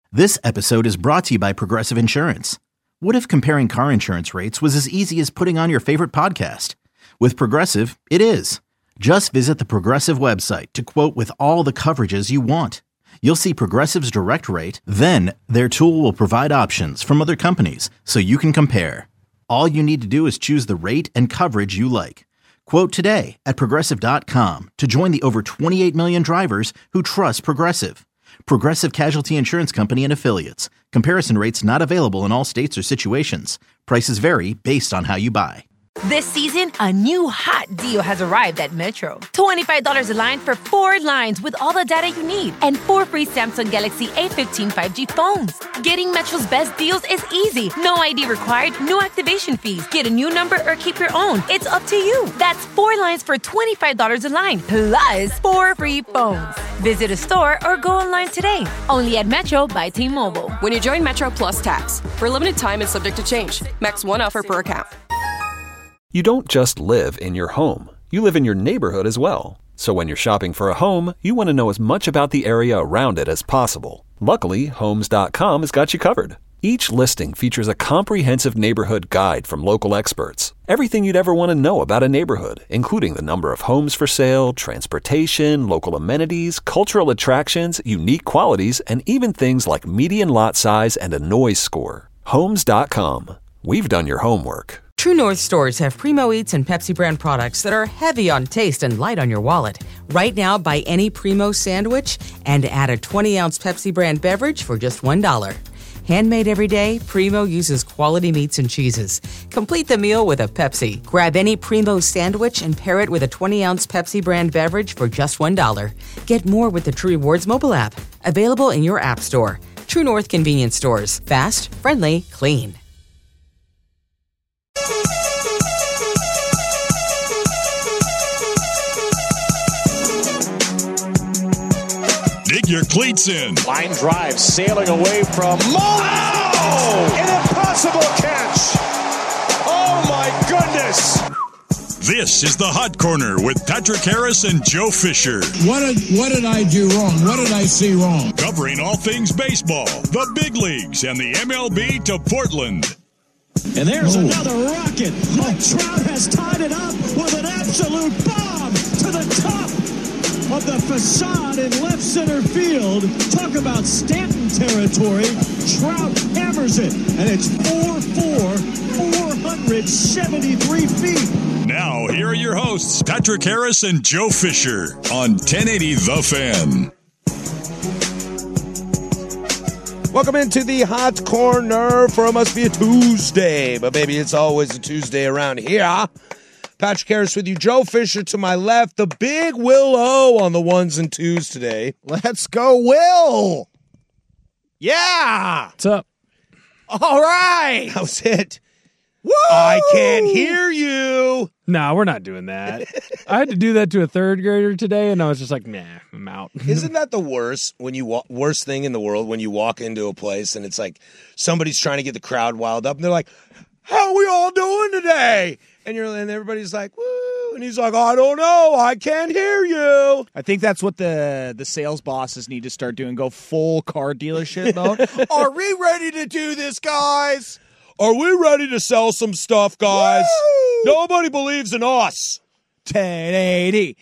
This episode is brought to you by Progressive Insurance. What if comparing car insurance rates was as easy as putting on your favorite podcast? With Progressive, it is. Just visit the Progressive website to quote with all the coverages you want. You'll see Progressive's direct rate, then their tool will provide options from other companies so you can compare. All you need to do is choose the rate and coverage you like. Quote today at Progressive.com to join the over 28 million drivers who trust Progressive. Progressive Casualty Insurance Company and Affiliates. Comparison rates not available in all states or situations. Prices vary based on how you buy. This season, a new hot deal has arrived at Metro. $25 a line for 4 lines with all the data you need and 4 free Samsung Galaxy A15 5G phones. Getting Metro's best deals is easy. No ID required, no activation fees. Get a new number or keep your own. It's up to you. That's 4 lines for $25 a line, plus 4 free phones. Visit a store or go online today. Only at Metro by T-Mobile. When you join Metro Plus Tax, for a limited time and subject to change. Max 1 offer per account. You don't just live in your home. You live in your neighborhood as well. So when you're shopping for a home, you want to know as much about the area around it as possible. Luckily, Homes.com has got you covered. Each listing features a comprehensive neighborhood guide from local experts. Everything you'd ever want to know about a neighborhood, including the number of homes for sale, transportation, local amenities, cultural attractions, unique qualities, and even things like median lot size and a noise score. Homes.com. We've done your homework. True North stores have Primo Eats and Pepsi brand products that are heavy on taste and light on your wallet. Right now, buy any Primo sandwich and add a 20-ounce Pepsi brand beverage for just $1. Handmade every day, Primo uses quality meats and cheeses. Complete the meal with a Pepsi. Grab any Primo sandwich and pair it with a 20-ounce Pepsi brand beverage for just $1. Get more with the True Rewards mobile app. Available in your app store. True North convenience stores. Fast, friendly, clean. Dig your cleats in. Line drive, sailing away from Mullins. Oh! An impossible catch. Oh, my goodness. This is the Hot Corner with Patrick Harris and Joe Fisher. What did I do wrong? What did I see wrong? Covering all things baseball, the big leagues, and the MLB to Portland. And there's another rocket. Mike Trout has tied it up with an absolute bomb to the top of the facade in left center field. Talk about Stanton territory. Trout hammers it, and it's 4-4, 473 feet. Now, here are your hosts, Patrick Harris and Joe Fisher on 1080 The Fan. Welcome into the Hot Corner for it must be a Tuesday, but baby, it's always a Tuesday around here. Patrick Harris with you, Joe Fisher to my left, the big Will O on the ones and twos today. Let's go, Will! Yeah! What's up? All right! That was it. Woo! I can't hear you! No, we're not doing that. I had to do that to a third grader today, and I was just like, nah, I'm out. Isn't that the worst worst thing in the world when you walk into a place and it's like somebody's trying to get the crowd wild up, and they're like, how are we all doing today? And everybody's like, woo, and he's like, I don't know, I can't hear you. I think that's what the sales bosses need to start doing, go full car dealership mode. Are we ready to do this, guys? Are we ready to sell some stuff, guys? Woo! Nobody believes in us. 1080.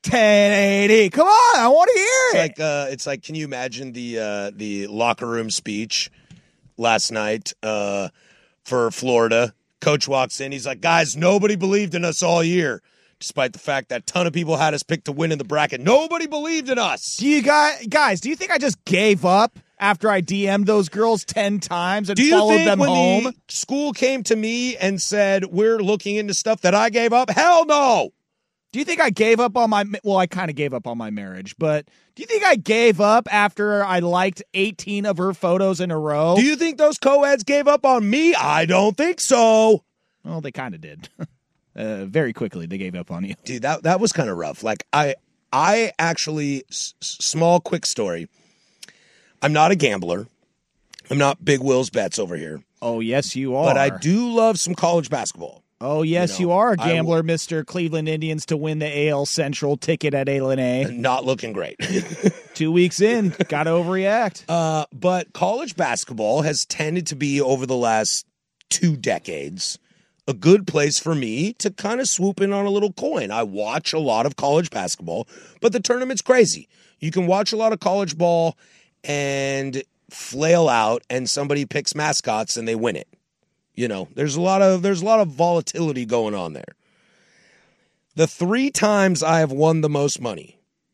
Come on, I want to hear it. It's like, can you imagine the locker room speech last night for Florida? Coach walks in, he's like, guys, nobody believed in us all year, despite the fact that a ton of people had us picked to win in the bracket. Nobody believed in us. Do you guys, do you think I just gave up after I DM'd those girls 10 times and followed them home? Do you think when the school came to me and said, we're looking into stuff, that I gave up? Hell no. Do you think I gave up on I kind of gave up on my marriage, but do you think I gave up after I liked 18 of her photos in a row? Do you think those co-eds gave up on me? I don't think so. Well, they kind of did. Very quickly, they gave up on you. Dude, that was kind of rough. Like, I actually, small, quick story. I'm not a gambler. I'm not Big Will's Bets over here. Oh, yes, you are. But I do love some college basketball. Oh, yes, you are a gambler, Mr. Cleveland Indians to win the AL Central ticket at A. Not looking great. 2 weeks in, got to overreact. But college basketball has tended to be, over the last 2 decades, a good place for me to kind of swoop in on a little coin. I watch a lot of college basketball, but the tournament's crazy. You can watch a lot of college ball and flail out, and somebody picks mascots and they win it. You know, there's a lot of volatility going on there. The 3 times I have won the most money,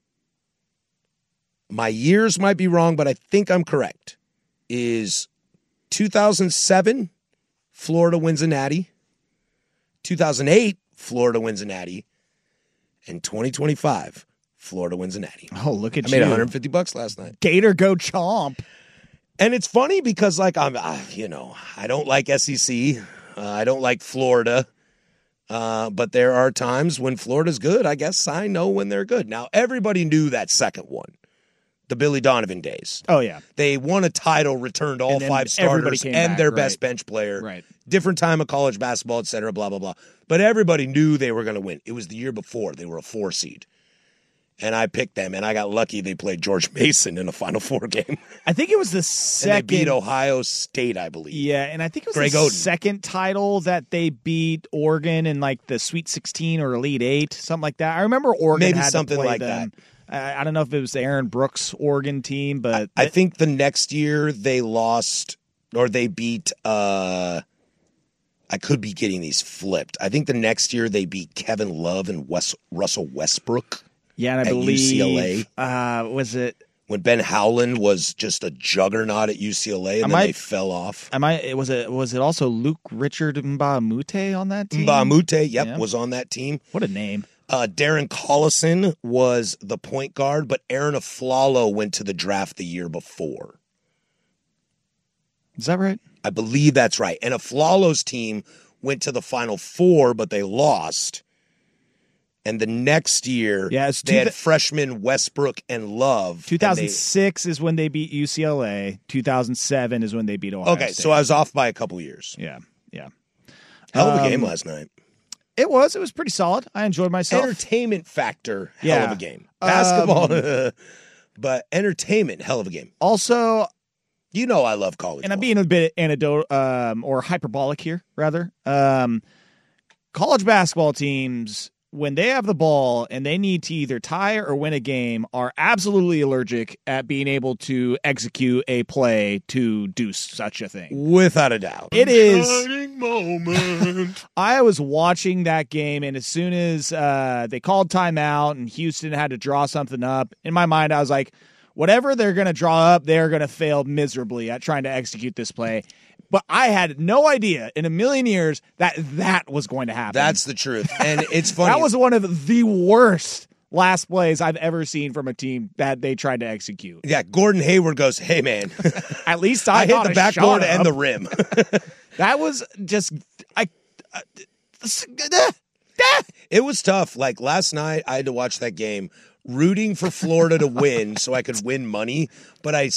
my years might be wrong, but I think I'm correct, is 2007, Florida wins a natty. 2008, Florida wins a natty. And 2025, Florida wins a natty. Oh, look at you. I made $150 last night. Gator go chomp. And it's funny because, like, I don't like SEC. I don't like Florida. But there are times when Florida's good. I guess I know when they're good. Now, everybody knew that second one, the Billy Donovan days. Oh, yeah. They won a title, returned all 5 starters and their best bench player. Right. Different time of college basketball, et cetera, blah, blah, blah. But everybody knew they were going to win. It was the year before. They were a 4 seed. And I picked them, and I got lucky they played George Mason in a Final Four game. I think it was the second. And they beat Ohio State, I believe. Yeah, and I think it was Greg the Oden. second title that they beat Oregon in like the Sweet 16 or Elite 8, something like that. I remember Oregon Maybe had something to play like them. I don't know if it was the Aaron Brooks Oregon team, but I think the next year they lost, or they beat, I could be getting these flipped. I think the next year they beat Kevin Love and Russell Westbrook. Yeah, and I at believe UCLA. Was it when Ben Howland was just a juggernaut at UCLA, and then they fell off? Was it also Luke Richard Mbamute on that team? Mbamute, was on that team. What a name! Darren Collison was the point guard, but Aaron Aflalo went to the draft the year before. Is that right? I believe that's right. And Aflalo's team went to the Final Four, but they lost. And the next year, they had freshmen Westbrook and Love. 2006 is when they beat UCLA. 2007 is when they beat Ohio State. So I was off by a couple years. Yeah. Hell of a game last night. It was pretty solid. I enjoyed myself. Entertainment factor, hell of a game. Basketball, but entertainment, hell of a game. Also, you know I love college and ball. I'm being a bit or hyperbolic here, rather. College basketball teams, when they have the ball and they need to either tie or win a game, are absolutely allergic at being able to execute a play to do such a thing. Without a doubt. It is. Shining moment. I was watching that game, and as soon as they called timeout and Houston had to draw something up, in my mind I was like, whatever they're going to draw up, they're going to fail miserably at trying to execute this play. But I had no idea in a million years that was going to happen. That's the truth. And it's funny. That was one of the worst last plays I've ever seen from a team that they tried to execute. Yeah, Gordon Hayward goes, hey, man. At least I hit the backboard and the rim. That was just... It was tough. Like last night, I had to watch that game rooting for Florida to win so I could win money, but I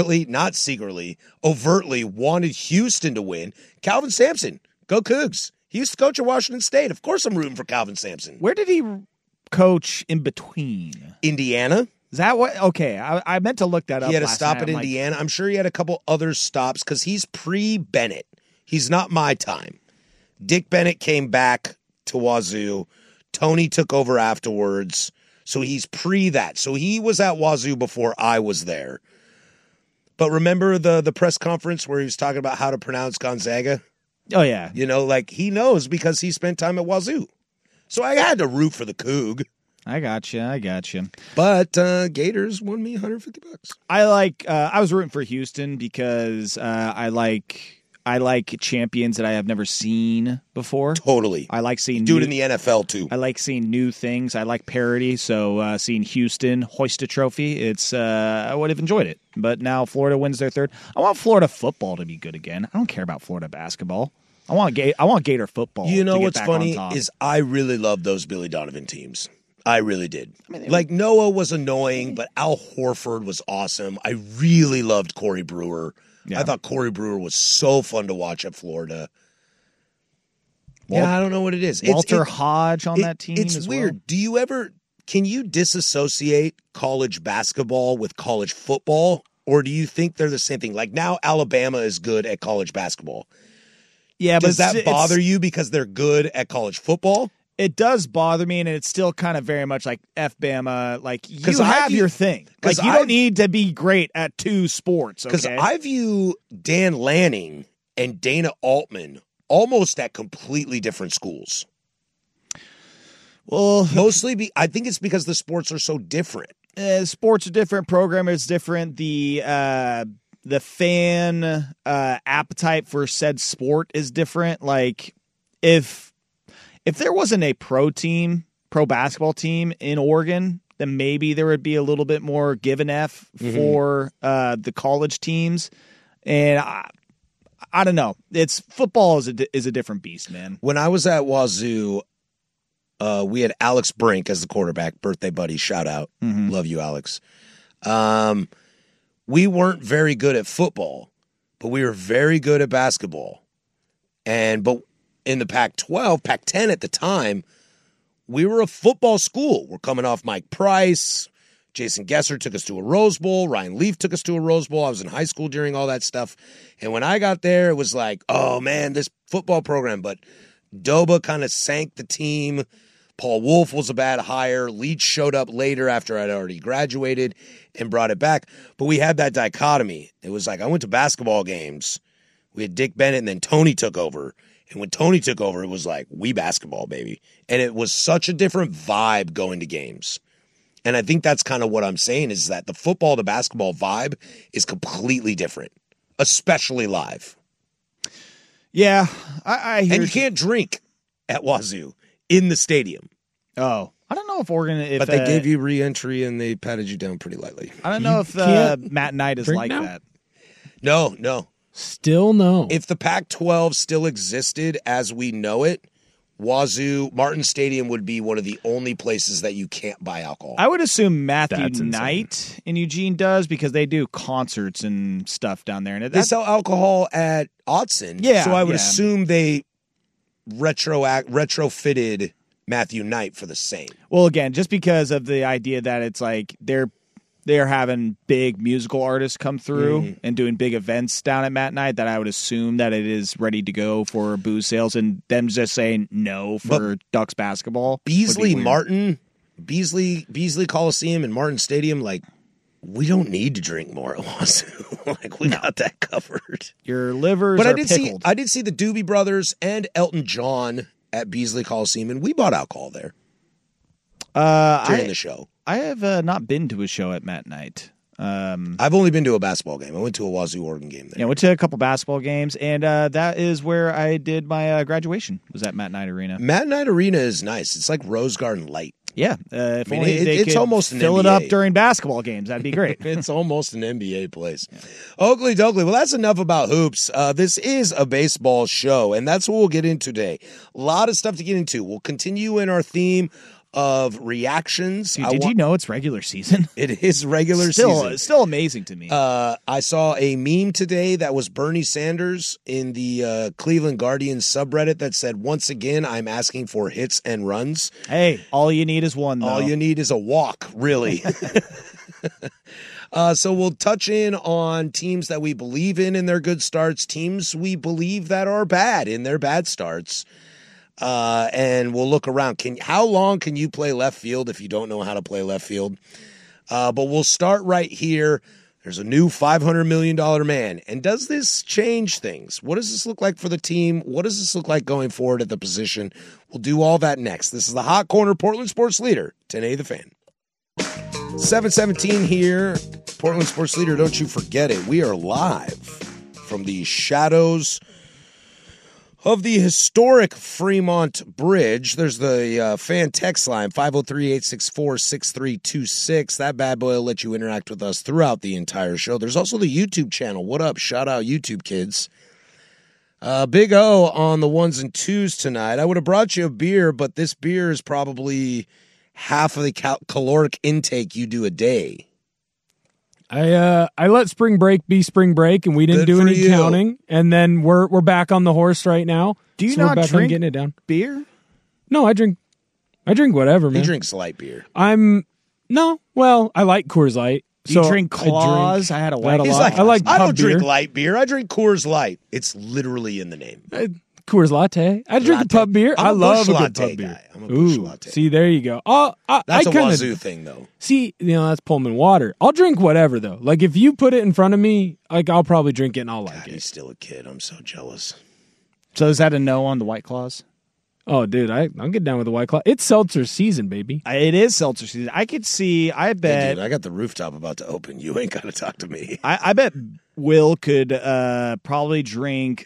overtly wanted Houston to win. Calvin Sampson, go Cougs. He used to coach at Washington State. Of course I'm rooting for Calvin Sampson. Where did he coach in between? Indiana. Is that what? Okay, I meant to look that up. He had a stop at Indiana. I'm sure he had a couple other stops because he's pre-Bennett. He's not my time. Dick Bennett came back to Wazoo. Tony took over afterwards. So he's pre that. So he was at Wazoo before I was there. But remember the press conference where he was talking about how to pronounce Gonzaga? Oh, yeah. You know, like he knows because he spent time at Wazoo. So I had to root for the Coug. I got you. But Gators won me $150. I was rooting for Houston because I like champions that I have never seen before. Totally. I like seeing do it in the NFL too. I like seeing new things. I like parity. So seeing Houston hoist a trophy, I would have enjoyed it. But now Florida wins their third. I want Florida football to be good again. I don't care about Florida basketball. I want Gator football. You know to get what's back funny on top. is I really love those Billy Donovan teams. I really did. Like Noah was annoying, but Al Horford was awesome. I really loved Corey Brewer. Yeah. I thought Corey Brewer was so fun to watch at Florida. I don't know what it is. Walter Hodge on that team. It's as weird. Well. Do you ever Can you disassociate college basketball with college football, or do you think they're the same thing? Like now Alabama is good at college basketball. Yeah, Does that bother you because they're good at college football? It does bother me, and it's still kind of very much like F-Bama. Like, you have your thing. Like, you don't need to be great at two sports, okay? Because I view Dan Lanning and Dana Altman almost at completely different schools. Well, mostly, I think it's because the sports are so different. Sports are different. Program is different. The fan appetite for said sport is different. Like, if there wasn't a pro basketball team in Oregon, then maybe there would be a little bit more give and F for the college teams. And I don't know. Football is a different beast, man. When I was at Wazoo, we had Alex Brink as the quarterback, birthday buddy, shout out. Love you, Alex. We weren't very good at football, but we were very good at basketball. But in the Pac-12, Pac-10 at the time, we were a football school. We're coming off Mike Price. Jason Gesser took us to a Rose Bowl. Ryan Leaf took us to a Rose Bowl. I was in high school during all that stuff. And when I got there, it was like, oh, man, this football program. But Doba kind of sank the team. Paul Wolf was a bad hire. Leach showed up later after I'd already graduated and brought it back. But we had that dichotomy. It was like I went to basketball games. We had Dick Bennett, and then Tony took over. And when Tony took over, it was like, we basketball, baby. And it was such a different vibe going to games. And I think that's kind of what I'm saying is that the football to basketball vibe is completely different, especially live. Yeah, I hear. And you can't drink at Wazoo in the stadium. Oh, I don't know if Oregon. But they gave you re-entry and they patted you down pretty lightly. I don't know if Matt Knight is like that. No. Still no. If the Pac-12 still existed as we know it, Wazoo, Martin Stadium would be one of the only places that you can't buy alcohol. I would assume Matthew Knight in Eugene does because they do concerts and stuff down there. And they sell alcohol at Autzen. Yeah. So I would assume they retrofitted Matthew Knight for the same. Well, again, just because of the idea that it's like they're having big musical artists come through and doing big events down at Matt Knight, that I would assume that it is ready to go for booze sales, and them just saying no for Ducks basketball. Beasley Coliseum and Martin Stadium, like, we don't need to drink more at Wazoo. Like, we got that covered. Your livers are pickled. I did see the Doobie Brothers and Elton John at Beasley Coliseum, and we bought alcohol there during the show. I have not been to a show at Matt Knight. I've only been to a basketball game. I went to a Wazoo Oregon game there. Yeah, I went to a couple basketball games, and that is where I did my graduation, was at Matt Knight Arena. Matt Knight Arena is nice. It's like Rose Garden Light. Yeah. If they could almost fill it up during basketball games, that'd be great. It's almost an NBA place. Yeah. Oakley Doakley. Well, that's enough about hoops. This is a baseball show, and that's what we'll get into today. A lot of stuff to get into. We'll continue in our theme of reactions. Dude, did you know it's regular season? It is regular season. It's still amazing to me. I saw a meme today that was Bernie Sanders in the Cleveland Guardians subreddit that said, once again, I'm asking for hits and runs. Hey, all you need is one, though. All you need is a walk, really. So we'll touch in on teams that we believe in their good starts, teams we believe that are bad in their bad starts. And we'll look around. How long can you play left field if you don't know how to play left field? But we'll start right here. There's a new $500 million man. And does this change things? What does this look like for the team? What does this look like going forward at the position? We'll do all that next. This is the Hot Corner, Portland Sports Leader, 1080 The Fan. 7:17 here. Portland Sports Leader, don't you forget it. We are live from the shadows of the historic Fremont Bridge. There's the fan text line, 503-864-6326. That bad boy will let you interact with us throughout the entire show. There's also the YouTube channel. What up? Shout out YouTube kids. Big O on the ones and twos tonight. I would have brought you a beer, but this beer is probably half of the caloric intake you do a day. I let spring break be spring break, and we didn't do any counting. And then we're back on the horse right now. Do you not drink getting it down? Beer? No, I drink I drink whatever, man. He drinks light beer. I like Coors Light. Do you drink Claws? I had a white. He's like, I like I don't pub drink beer. light beer. I drink Coors Light. It's literally in the name. Coors Latte. I drink a pub beer. I'm I a love Busch a good Latte pub beer. guy. I'm a Busch Ooh, Latte. see, there you go. That's a kinda, Wazoo thing, though. See, that's Pullman water. I'll drink whatever, though. Like, if you put it in front of me, like, I'll probably drink it and I'll like it. He's still a kid. I'm so jealous. So is that a no on the White Claws? Oh, dude, I'll get down with the White Claw. It's seltzer season, baby. It is seltzer season. I could see. I bet. Hey, dude, I got the rooftop about to open. You ain't got to talk to me. I bet Will could probably drink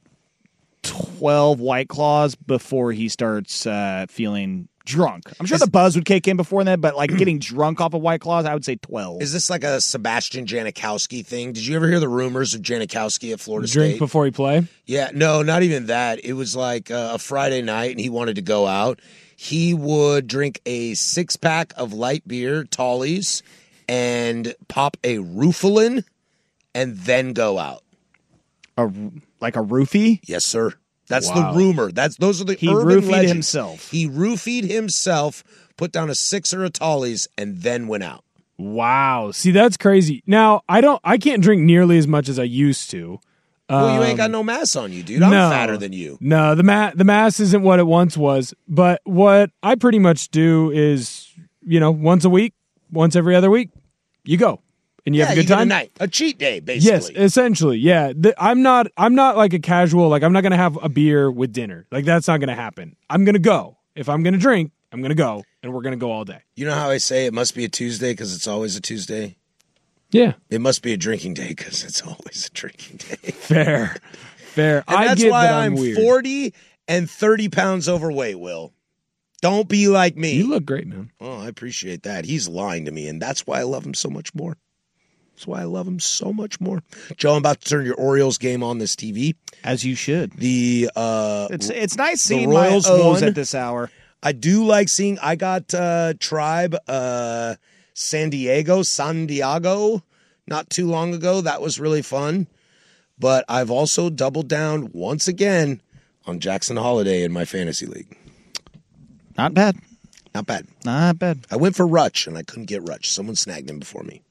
12 White Claws before he starts feeling drunk. I'm sure the buzz would kick in before that, but like getting drunk off of White Claws, I would say 12. Is this like a Sebastian Janikowski thing? Did you ever hear the rumors of Janikowski at Florida Drink State? before he play? Yeah, no, not even that. It was like a Friday night, and he wanted to go out. He would drink a 6-pack of light beer, Tallies, and pop a Roofalin, and then go out. Like a roofie? Yes, sir. That's Wow. the rumor. Those are the He urban roofied legends. himself. He roofied himself, put down a 6er of Tallies, and then went out. Wow. See, that's crazy. Now, I can't drink nearly as much as I used to. Well, you ain't got no mass on you, dude. I'm fatter than you. No, the mass isn't what it once was. But what I pretty much do is, once a week, once every other week, you go. And you have a good time. A cheat day, basically. Yes, essentially. Yeah. I'm not like a casual, like I'm not going to have a beer with dinner. Like that's not going to happen. I'm going to go. If I'm going to drink, I'm going to go, and we're going to go all day. You know how I say it must be a Tuesday because it's always a Tuesday? Yeah. It must be a drinking day because it's always a drinking day. Fair. And I that's get why that I'm weird. 40 and 30 pounds overweight, Will. Don't be like me. You look great, man. Oh, I appreciate that. He's lying to me, and that's why I love him so much more. That's why I love him so much more. Joe, I'm about to turn your Orioles game on this TV. As you should. It's nice seeing Royals my O's won. at this hour. I do like seeing. I got Tribe San Diego not too long ago. That was really fun. But I've also doubled down once again on Jackson Holiday in my fantasy league. Not bad. Not bad. Not bad. I went for Rutsch, and I couldn't get Rutsch. Someone snagged him before me.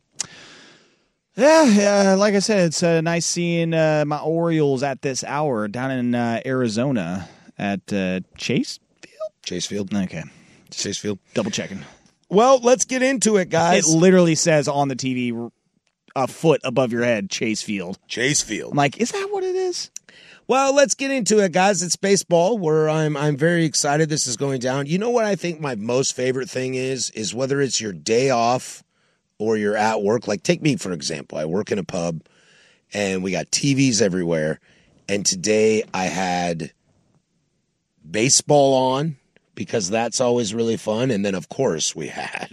Yeah, like I said, it's nice seeing my Orioles at this hour down in Arizona at Chase Field. Okay. Chase Field. Double checking. Well, let's get into it, guys. It literally says on the TV a foot above your head, Chase Field. Chase Field. I'm like, is that what it is? Well, let's get into it, guys. It's baseball, where I'm very excited this is going down. You know what I think my most favorite thing is whether it's your day off or you're at work. Like, take me, for example. I work in a pub, and we got TVs everywhere. And today I had baseball on because that's always really fun. And then, of course, we had.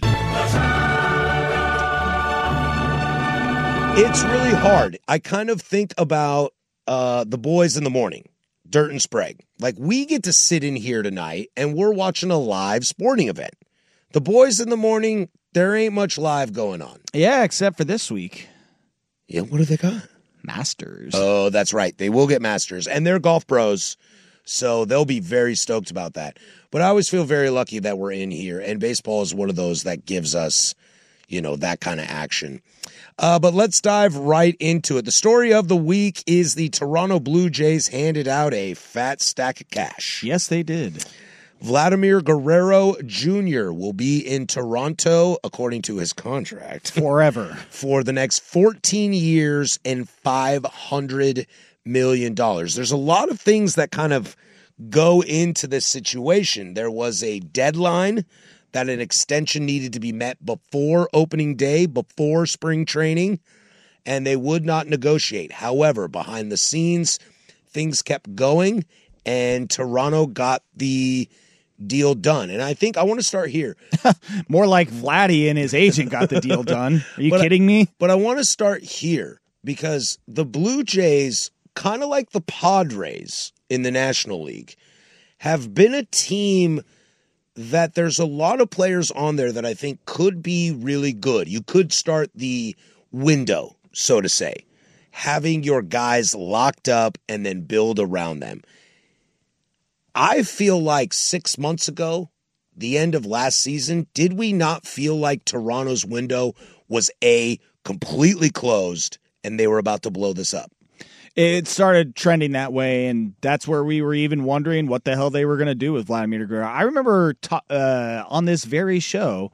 It's really hard. I kind of think about the boys in the morning, Dirt and Sprague. Like, we get to sit in here tonight, and we're watching a live sporting event. The boys in the morning, there ain't much live going on. Yeah, except for this week. Yeah, what do they got? Masters. Oh, that's right. They will get Masters, and they're golf pros, so they'll be very stoked about that. But I always feel very lucky that we're in here, and baseball is one of those that gives us, that kind of action. But let's dive right into it. The story of the week is the Toronto Blue Jays handed out a fat stack of cash. Yes, they did. Vladimir Guerrero Jr. will be in Toronto, according to his contract, forever for the next 14 years and $500 million. There's a lot of things that kind of go into this situation. There was a deadline that an extension needed to be met before opening day, before spring training, and they would not negotiate. However, behind the scenes, things kept going, and Toronto got the deal done. And I think I want to start here. More like Vladdy and his agent got the deal done. Are you kidding me? But I want to start here because the Blue Jays, kind of like the Padres in the National League, have been a team that there's a lot of players on there that I think could be really good. You could start the window, so to say, having your guys locked up and then build around them. I feel like 6 months ago, the end of last season, did we not feel like Toronto's window was completely closed and they were about to blow this up? It started trending that way, and that's where we were even wondering what the hell they were going to do with Vladimir Guerrero. I remember on this very show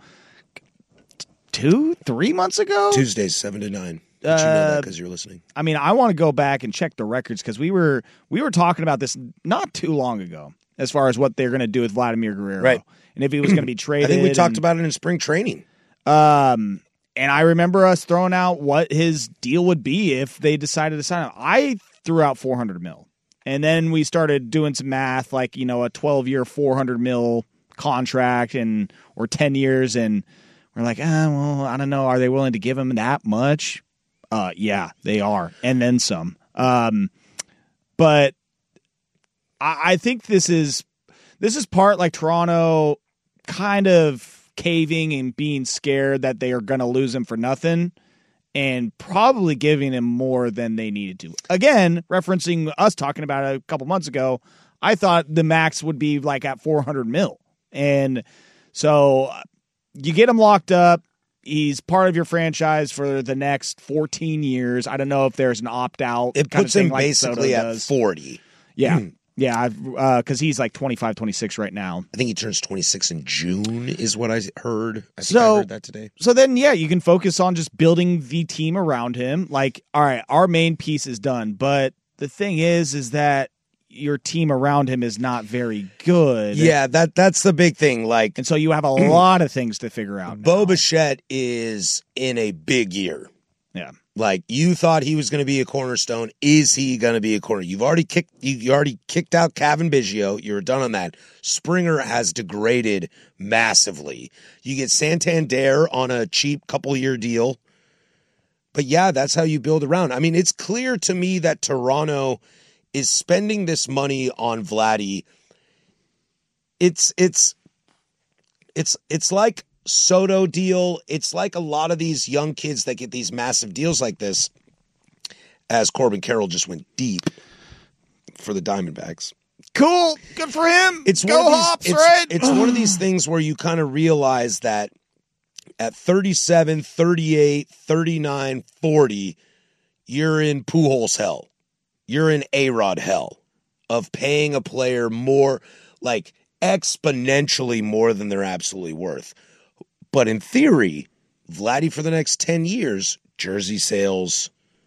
2-3 months ago? Tuesdays, 7 to 9. Did you know that because you're listening? I mean, I want to go back and check the records because we were talking about this not too long ago as far as what they're going to do with Vladimir Guerrero. Right. And if he was going to be traded. I think we talked about it in spring training. And I remember us throwing out what his deal would be if they decided to sign him. I threw out $400 million. And then we started doing some math, like, a 12-year, $400 million contract or 10 years. And we're like, well, I don't know. Are they willing to give him that much? Yeah, they are. And then some. But I think this is part like Toronto kind of caving and being scared that they are going to lose him for nothing and probably giving him more than they needed to. Again, referencing us talking about it a couple months ago, I thought the max would be like at $400 million. And so you get him locked up. He's part of your franchise for the next 14 years. I don't know if there's an opt-out. It puts him basically at 40. Yeah. Yeah, because he's like 25, 26 right now. I think he turns 26 in June is what I heard. I heard that today. So then, yeah, you can focus on just building the team around him. Like, all right, our main piece is done. But the thing is that your team around him is not very good. Yeah, that's the big thing. Like, and so you have a lot of things to figure out now. Bo Bichette is in a big year. Yeah. Like, you thought he was going to be a cornerstone. Is he going to be a corner? You already kicked out Kevin Biggio. You're done on that. Springer has degraded massively. You get Santander on a cheap couple-year deal. But, yeah, that's how you build around. I mean, it's clear to me that Toronto is spending this money on Vladdy. It's like Soto deal. It's like a lot of these young kids that get these massive deals like this, as Corbin Carroll just went deep for the Diamondbacks. Cool. Good for him. It's Go Hops, right? It's one of these things where you kind of realize that at 37, 38, 39, 40, you're in Pujols hell. You're in A-Rod hell of paying a player more, like exponentially more than they're absolutely worth. But in theory, Vladdy for the next 10 years, jersey sales,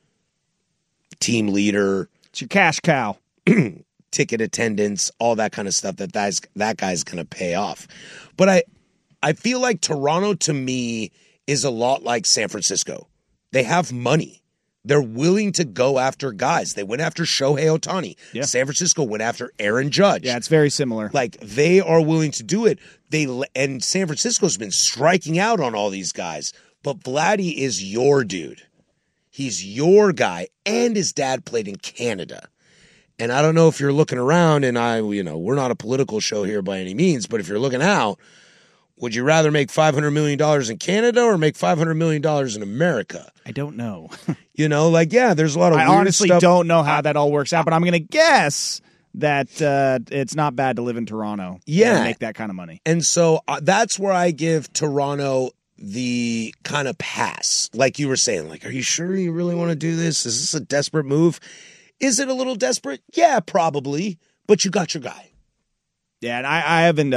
team leader. It's your cash cow. Ticket attendance, all that kind of stuff that guy's going to pay off. But I feel like Toronto, to me, is a lot like San Francisco. They have money. They're willing to go after guys. They went after Shohei Ohtani. Yeah. San Francisco went after Aaron Judge. Yeah, it's very similar. Like, they are willing to do it. And San Francisco's been striking out on all these guys. But Vladdy is your dude. He's your guy. And his dad played in Canada. And I don't know if you're looking around, and we're not a political show here by any means, but if you're looking out, would you rather make $500 million in Canada or make $500 million in America? I don't know. There's a lot of I weird honestly stuff. don't know how that all works out, but I'm going to guess that it's not bad to live in Toronto. Yeah. And make that kind of money. And so that's where I give Toronto the kind of pass. Like you were saying, like, are you sure you really want to do this? Is this a desperate move? Is it a little desperate? Yeah, probably. But you got your guy. Yeah, and I haven't...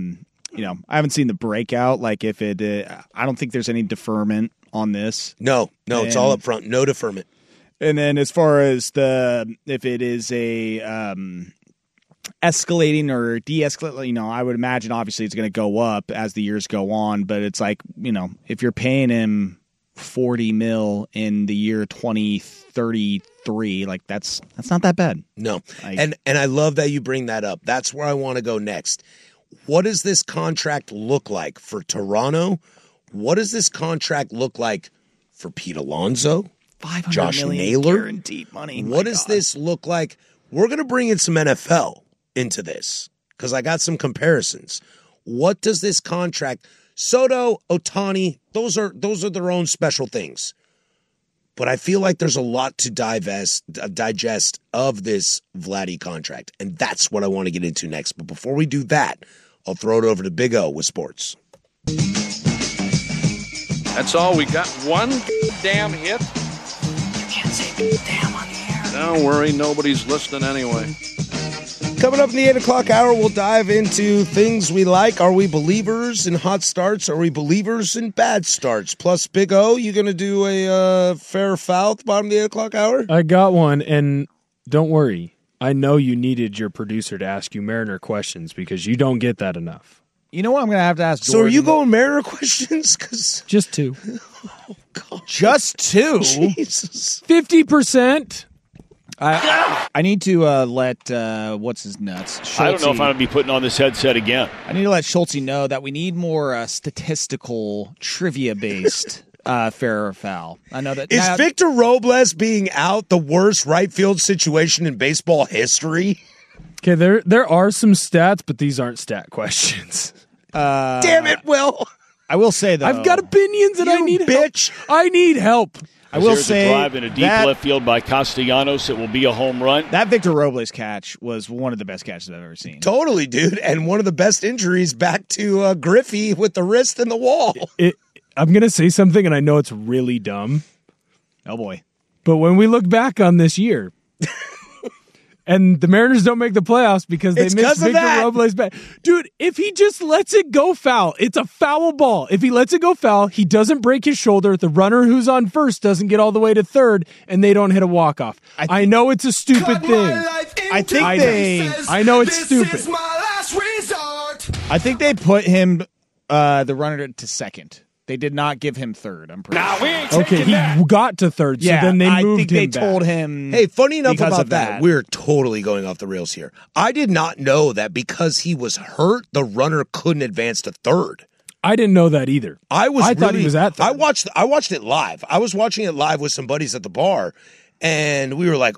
I haven't seen the breakout. Like, if it, I don't think there's any deferment on this. No, it's all up front. No deferment. And then as far as if it is a escalating or de-escalating, I would imagine obviously it's going to go up as the years go on. But it's like, if you're paying him $40 million in the year 2033, like that's not that bad. No, and I love that you bring that up. That's where I want to go next. What does this contract look like for Toronto? What does this contract look like for Pete Alonso, Josh Naylor? Guaranteed money. What does this look like? We're going to bring in some NFL into this because I got some comparisons. What does this contract? Soto, Ohtani, those are their own special things. But I feel like there's a lot to digest of this Vladdy contract, and that's what I want to get into next. But before we do that, I'll throw it over to Big O with sports. That's all. We got one damn hit. You can't say damn on the air. Don't worry, nobody's listening anyway. Coming up in the 8 o'clock hour, we'll dive into things we like. Are we believers in hot starts? Are we believers in bad starts? Plus, Big O, you going to do a fair or foul at the bottom of the 8 o'clock hour? I got one, and don't worry. I know you needed your producer to ask you Mariner questions because you don't get that enough. You know what I'm going to have to ask Jordan? So are you going Mariner questions? Just 2. Oh, God. Just 2? Jesus. 50%. I need to let, what's his nuts? Schultze. I don't know if I'm going to be putting on this headset again. I need to let Schultze know that we need more statistical, trivia-based fair or foul. I know that. Is Victor Robles being out the worst right field situation in baseball history? Okay, there are some stats, but these aren't stat questions. Damn it, Will. I will say, though. I've got opinions and I need bitch. help. I need help. I will There's say a drive in a deep left field by Castellanos. It will be a home run. That Victor Robles catch was one of the best catches I've ever seen. Totally, dude. And one of the best injuries back to Griffey with the wrist in the wall. I'm going to say something, and I know it's really dumb. Oh, boy. But when we look back on this year, and the Mariners don't make the playoffs because they missed Victor Robles back. Dude, if he just lets it go foul, it's a foul ball. If he lets it go foul, he doesn't break his shoulder. The runner who's on first doesn't get all the way to third, and they don't hit a walk-off. I know it's a stupid thing. I know it's stupid. I think they put him, the runner, to second. They did not give him third, I'm pretty sure. Okay, he got to third, so then they moved him back. Told him. Hey, funny enough because about of that, we're totally going off the rails here. I did not know that because he was hurt, the runner couldn't advance to third. I didn't know that either. I thought he was at third. I watched it live. I was watching it live with some buddies at the bar, and we were like,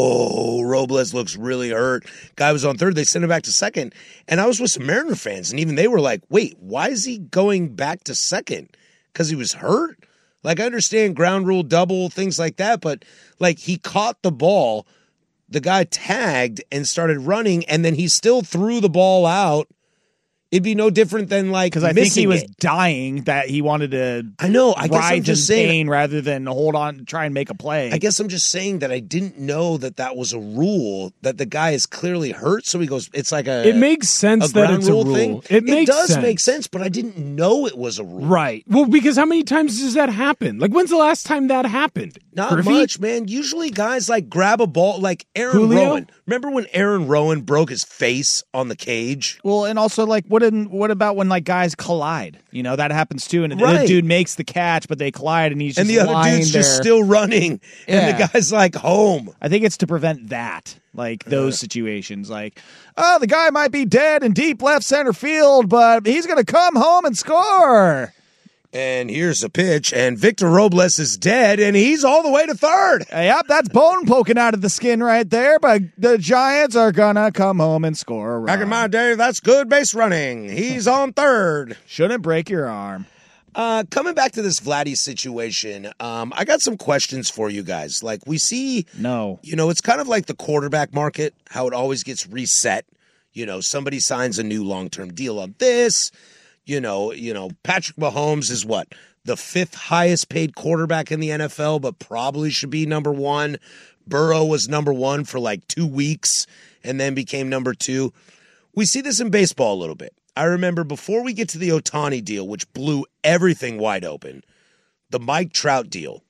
oh, Robles looks really hurt. Guy was on third. They sent him back to second. And I was with some Mariner fans, and even they were like, wait, why is he going back to second? Because he was hurt? Like, I understand ground rule double, things like that, but, like, he caught the ball, the guy tagged and started running, and then he still threw the ball out. It'd be no different than, like, because I think he was dying, that he wanted to I guess I'm just saying, pain rather than hold on, try and make a play. I guess I'm just saying that I didn't know that was a rule, that the guy is clearly hurt, so he goes, it's like it makes sense that it's a rule. Thing. It does make sense, but I didn't know it was a rule. Right. Well, because how many times does that happen? Like, when's the last time that happened? Not much, man. Usually guys, like, grab a ball, like Aaron Rowan. Remember when Aaron Rowan broke his face on the cage? Well, and also, like, what about when, like, guys collide? You know, that happens too, and the dude makes the catch, but they collide, and he's just and the other dude's just still running, and the guy's like home. I think it's to prevent that, like those situations. Like, oh, the guy might be dead in deep left center field, but he's going to come home and score. And here's a pitch, and Victor Robles is dead, and he's all the way to third. Yep, that's bone poking out of the skin right there, but the Giants are going to come home and score a run. Back in my day, that's good base running. He's on third. Shouldn't break your arm. Coming back to this Vladdy situation, I got some questions for you guys. Like, we see, it's kind of like the quarterback market, how it always gets reset. You know, somebody signs a new long-term deal on this. You know, Patrick Mahomes is what? The 5th highest paid quarterback in the NFL, but probably should be number 1. Burrow was number 1 for like 2 weeks and then became number 2. We see this in baseball a little bit. I remember before we get to the Ohtani deal, which blew everything wide open, the Mike Trout deal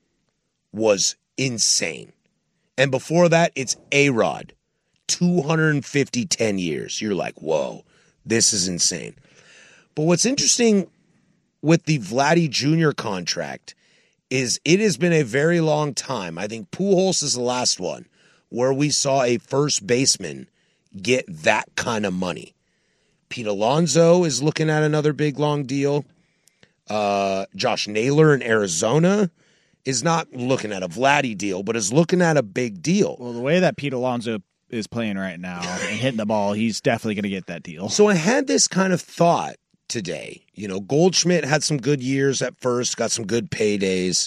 was insane. And before that, it's A-Rod, 250, 10 years. You're like, whoa, this is insane. But what's interesting with the Vladdy Jr. contract is it has been a very long time. I think Pujols is the last one where we saw a first baseman get that kind of money. Pete Alonso is looking at another big, long deal. Josh Naylor in Arizona is not looking at a Vladdy deal, but is looking at a big deal. Well, the way that Pete Alonso is playing right now and hitting the ball, he's definitely going to get that deal. So I had this kind of thought today. You know, Goldschmidt had some good years at first, got some good paydays.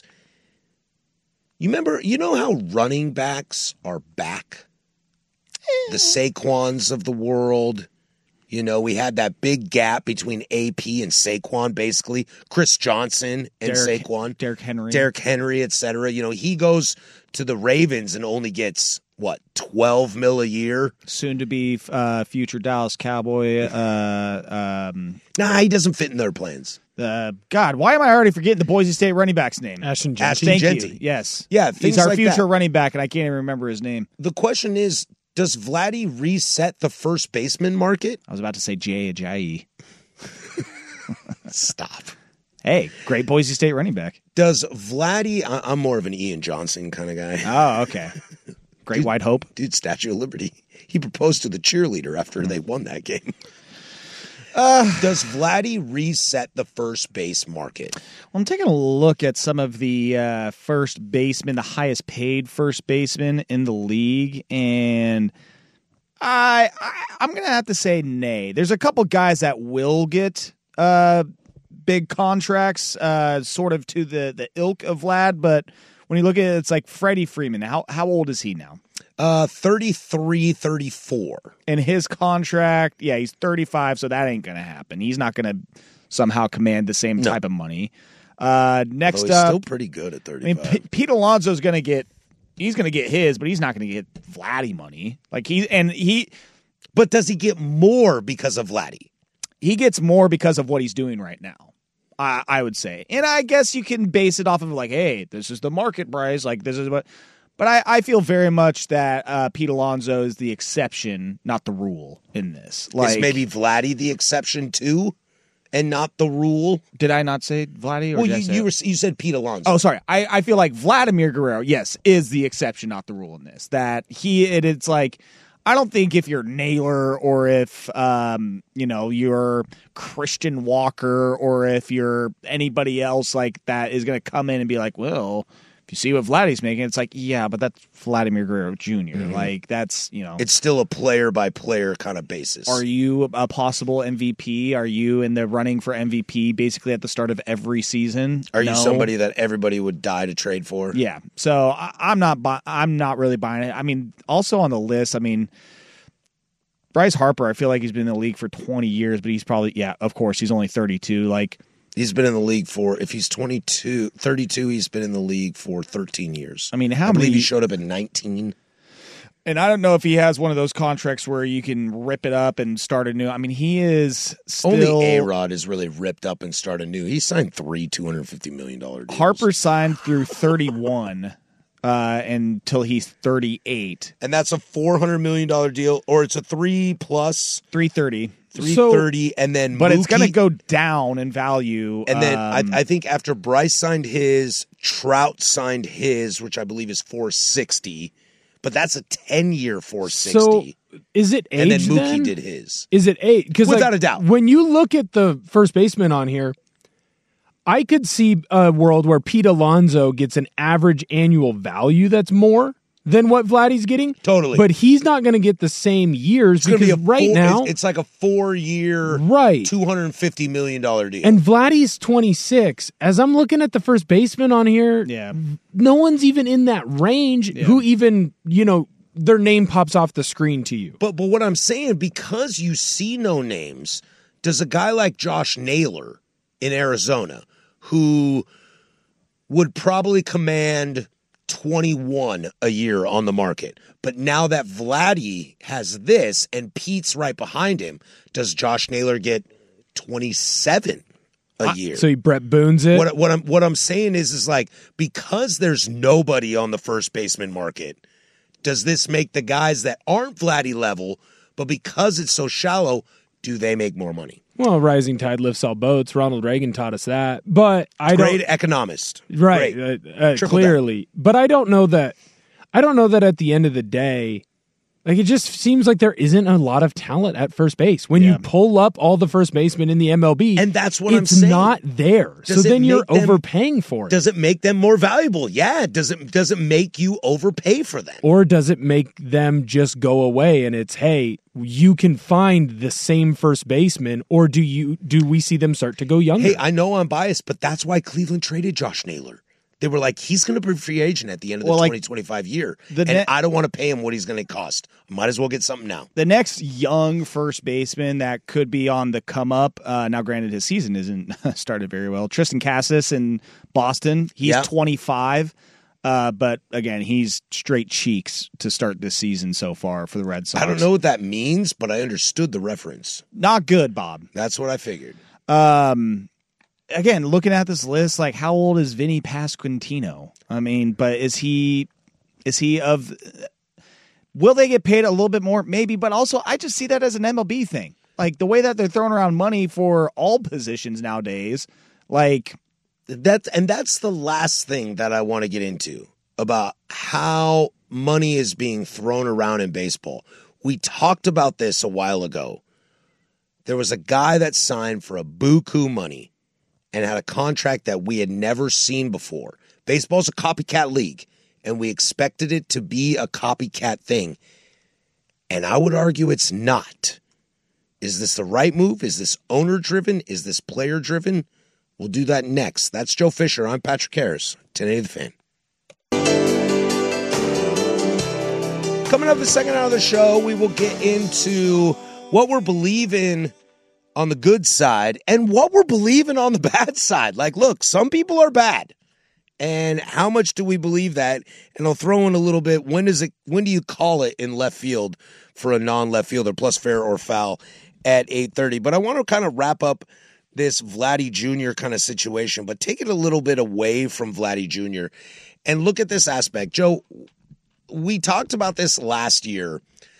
You know how running backs are back? The Saquons of the world, You know, we had that big gap between AP and Saquon, basically. Chris Johnson and Saquon. Derrick Henry, et cetera. You know, he goes to the Ravens and only gets, $12 million a year? Soon to be future Dallas Cowboy. Nah, he doesn't fit in their plans. God, why am I already forgetting the Boise State running back's name? Ashton Jeanty. Thank you. Yes. Yeah, he's our like future that. running back, and I can't even remember his name. The question is, does Vladdy reset the first baseman market? I was about to say Jay Ajayi. Stop. Hey, great Boise State running back. Does Vladdy... I'm more of an Ian Johnson kind of guy. Oh, okay. Great White Hope. Dude, Statue of Liberty. He proposed to the cheerleader after they won that game. Does Vladdy reset the first base market? Well, I'm taking a look at some of the first basemen, the highest paid first baseman in the league, and I'm going to have to say nay. There's a couple guys that will get big contracts, sort of to the ilk of Vlad, but when you look at it, it's like Freddie Freeman. How old is he now? 33, 34. And his contract, he's 35, so that ain't going to happen. He's not going to somehow command the same type of money. Next he's up, still pretty good at 35. I mean, Pete Alonso's going to get his, but he's not going to get Vladdy money. But does he get more because of Vladdy? He gets more because of what he's doing right now. I would say. And I guess you can base it off of like, hey, this is the market price. Like, this is what. But I feel very much that Pete Alonso is the exception, not the rule in this. Is maybe Vladdy the exception too, and not the rule? Did I not say Vladdy? Or you said Pete Alonso. Oh, sorry. I feel like Vladimir Guerrero, yes, is the exception, not the rule in this. That it's like, I don't think if you're Naylor or if you're Christian Walker or if you're anybody else like that is going to come in and be like, well, if you see what Vladdy's making, it's like, yeah, but that's Vladimir Guerrero Jr. Mm-hmm. Like, that's, It's still a player-by-player kind of basis. Are you a possible MVP? Are you in the running for MVP basically at the start of every season? Are you somebody that everybody would die to trade for? Yeah. So I'm not really buying it. I mean, also on the list, Bryce Harper, I feel like he's been in the league for 20 years, but he's probably, of course, he's only 32. Like, he's been in the league if he's 32, he's been in the league for 13 years. I mean, I believe he showed up in 19. And I don't know if he has one of those contracts where you can rip it up and start anew. I mean, he is still... Only A-Rod is really ripped up and start anew. He signed three $250 million deals. Harper signed through 31 until he's 38. And that's a $400 million deal, or it's a 3+... 330. 330, and then but Mookie, it's going to go down in value. And then I think after Bryce signed his, Trout signed his, which I believe is 460, but that's a 10-year 460. So is it age? And then Mookie did his. Is it age? Because without a doubt, when you look at the first baseman on here, I could see a world where Pete Alonso gets an average annual value that's more than what Vladdy's getting. Totally. But he's not going to get the same years because now... It's like a 4-year, $250 million deal. And Vladdy's 26. As I'm looking at the first baseman on here, no one's even in that range who even, their name pops off the screen to you. But what I'm saying, because you see no names, does a guy like Josh Naylor in Arizona, who would probably command 21 a year on the market. But now that Vladdy has this and Pete's right behind him, does Josh Naylor get 27 a year? So he Brett Boone's it? What I'm saying is like, because there's nobody on the first baseman market, does this make the guys that aren't Vladdy level, but because it's so shallow, do they make more money? Well, rising tide lifts all boats. Ronald Reagan taught us that. But great economist, right? Clearly, down. But I don't know that. At the end of the day, like, it just seems like there isn't a lot of talent at first base when you pull up all the first basemen in the MLB, and that's what I'm saying. It's not there, so then you're overpaying for it. Does it make them more valuable? Yeah. Does it make you overpay for them, or does it make them just go away? And it's, hey, you can find the same first baseman, or do we see them start to go younger? Hey, I know I'm biased, but that's why Cleveland traded Josh Naylor. They were like, he's going to be a free agent at the end of the 2025 year, and I don't want to pay him what he's going to cost. Might as well get something now. The next young first baseman that could be on the come up, now granted his season isn't started very well, Tristan Casas in Boston. He's 25, but again, he's straight cheeks to start this season so far for the Red Sox. I don't know what that means, but I understood the reference. Not good, Bob. That's what I figured. Again, looking at this list, like how old is Vinny Pasquantino? I mean, but is he of? Will they get paid a little bit more? Maybe, but also I just see that as an MLB thing. Like the way that they're throwing around money for all positions nowadays, like that's the last thing that I want to get into about how money is being thrown around in baseball. We talked about this a while ago. There was a guy that signed for a buku money and had a contract that we had never seen before. Baseball's a copycat league, and we expected it to be a copycat thing. And I would argue it's not. Is this the right move? Is this owner-driven? Is this player-driven? We'll do that next. That's Joe Fisher. I'm Patrick Harris, 1080 The Fan. Coming up the second hour of the show, we will get into what we're believing on the good side and what we're believing on the bad side. Like, look, some people are bad. And how much do we believe that? And I'll throw in a little bit. When do you call it in left field for a non-left fielder, plus fair or foul at 8:30? But I want to kind of wrap up this Vladdy Jr. kind of situation, but take it a little bit away from Vladdy Jr. and look at this aspect. Joe, we talked about this last year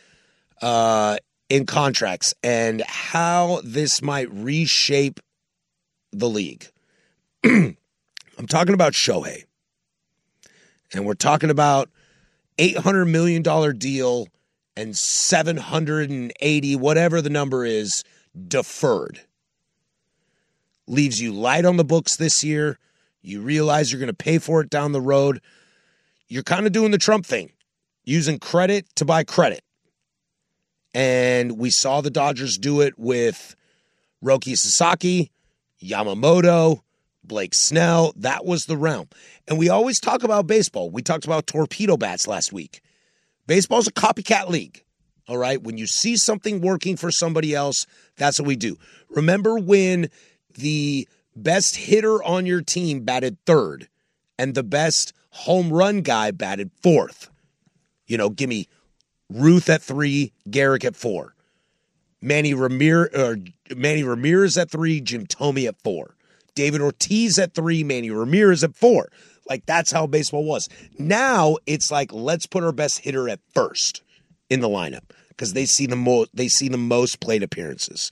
in contracts and how this might reshape the league. I'm talking about Shohei. And we're talking about $800 million deal and 780, whatever the number is, deferred. Leaves you light on the books this year. You realize you're going to pay for it down the road. You're kind of doing the Trump thing, using credit to buy credit. And we saw the Dodgers do it with Roki Sasaki, Yamamoto, Blake Snell. That was the realm. And we always talk about baseball. We talked about torpedo bats last week. Baseball's a copycat league, all right? When you see something working for somebody else, that's what we do. Remember when the best hitter on your team batted third and the best home run guy batted fourth? You know, give me Ruth at 3, Garrick at 4. Manny Ramirez at 3, Jim Thome at 4. David Ortiz at 3, Manny Ramirez at 4. Like, that's how baseball was. Now it's like, let's put our best hitter at first in the lineup because they see the most plate appearances.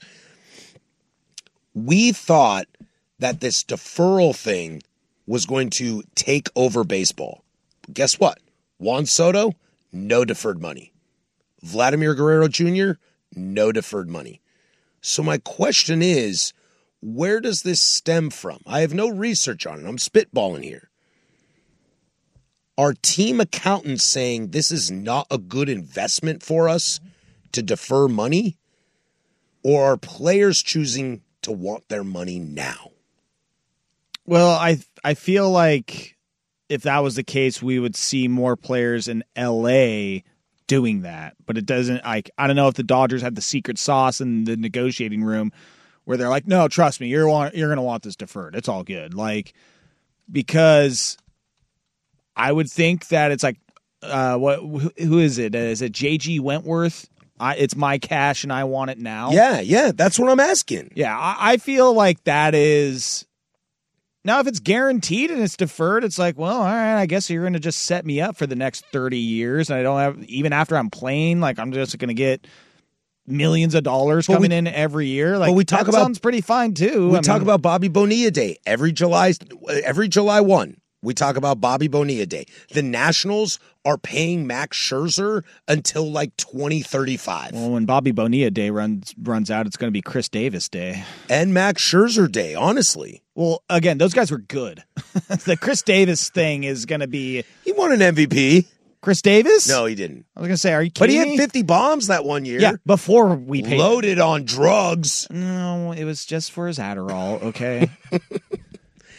We thought that this deferral thing was going to take over baseball. But guess what? Juan Soto, no deferred money. Vladimir Guerrero Jr., no deferred money. So my question is, where does this stem from? I have no research on it. I'm spitballing here. Are team accountants saying this is not a good investment for us to defer money? Or are players choosing to want their money now? Well, I feel like if that was the case, we would see more players in L.A. doing that. But it doesn't, I don't know if the Dodgers have the secret sauce in the negotiating room where they're like, no, trust me, you're going to want this deferred. It's all good. Like, because I would think that it's like, who is it? Is it J.G. Wentworth? It's my cash and I want it now. Yeah, that's what I'm asking. Yeah, I feel like that is. Now, if it's guaranteed and it's deferred, it's like, well, all right, I guess you're going to just set me up for the next 30 years. And I don't have, even after I'm playing, like I'm just going to get millions of dollars coming in every year. Like, we talk that sounds pretty fine too. We talk about Bobby Bonilla Day every July 1. We talk about Bobby Bonilla Day. The Nationals are paying Max Scherzer until like 2035. Well, when Bobby Bonilla Day runs out, it's going to be Chris Davis Day. And Max Scherzer Day, honestly. Well, again, those guys were good. The Chris Davis thing is going to be... He won an MVP. Chris Davis? No, he didn't. I was going to say, are you kidding But he had me? 50 bombs that one year. Yeah, before we paid. Loaded on drugs. No, it was just for his Adderall, okay?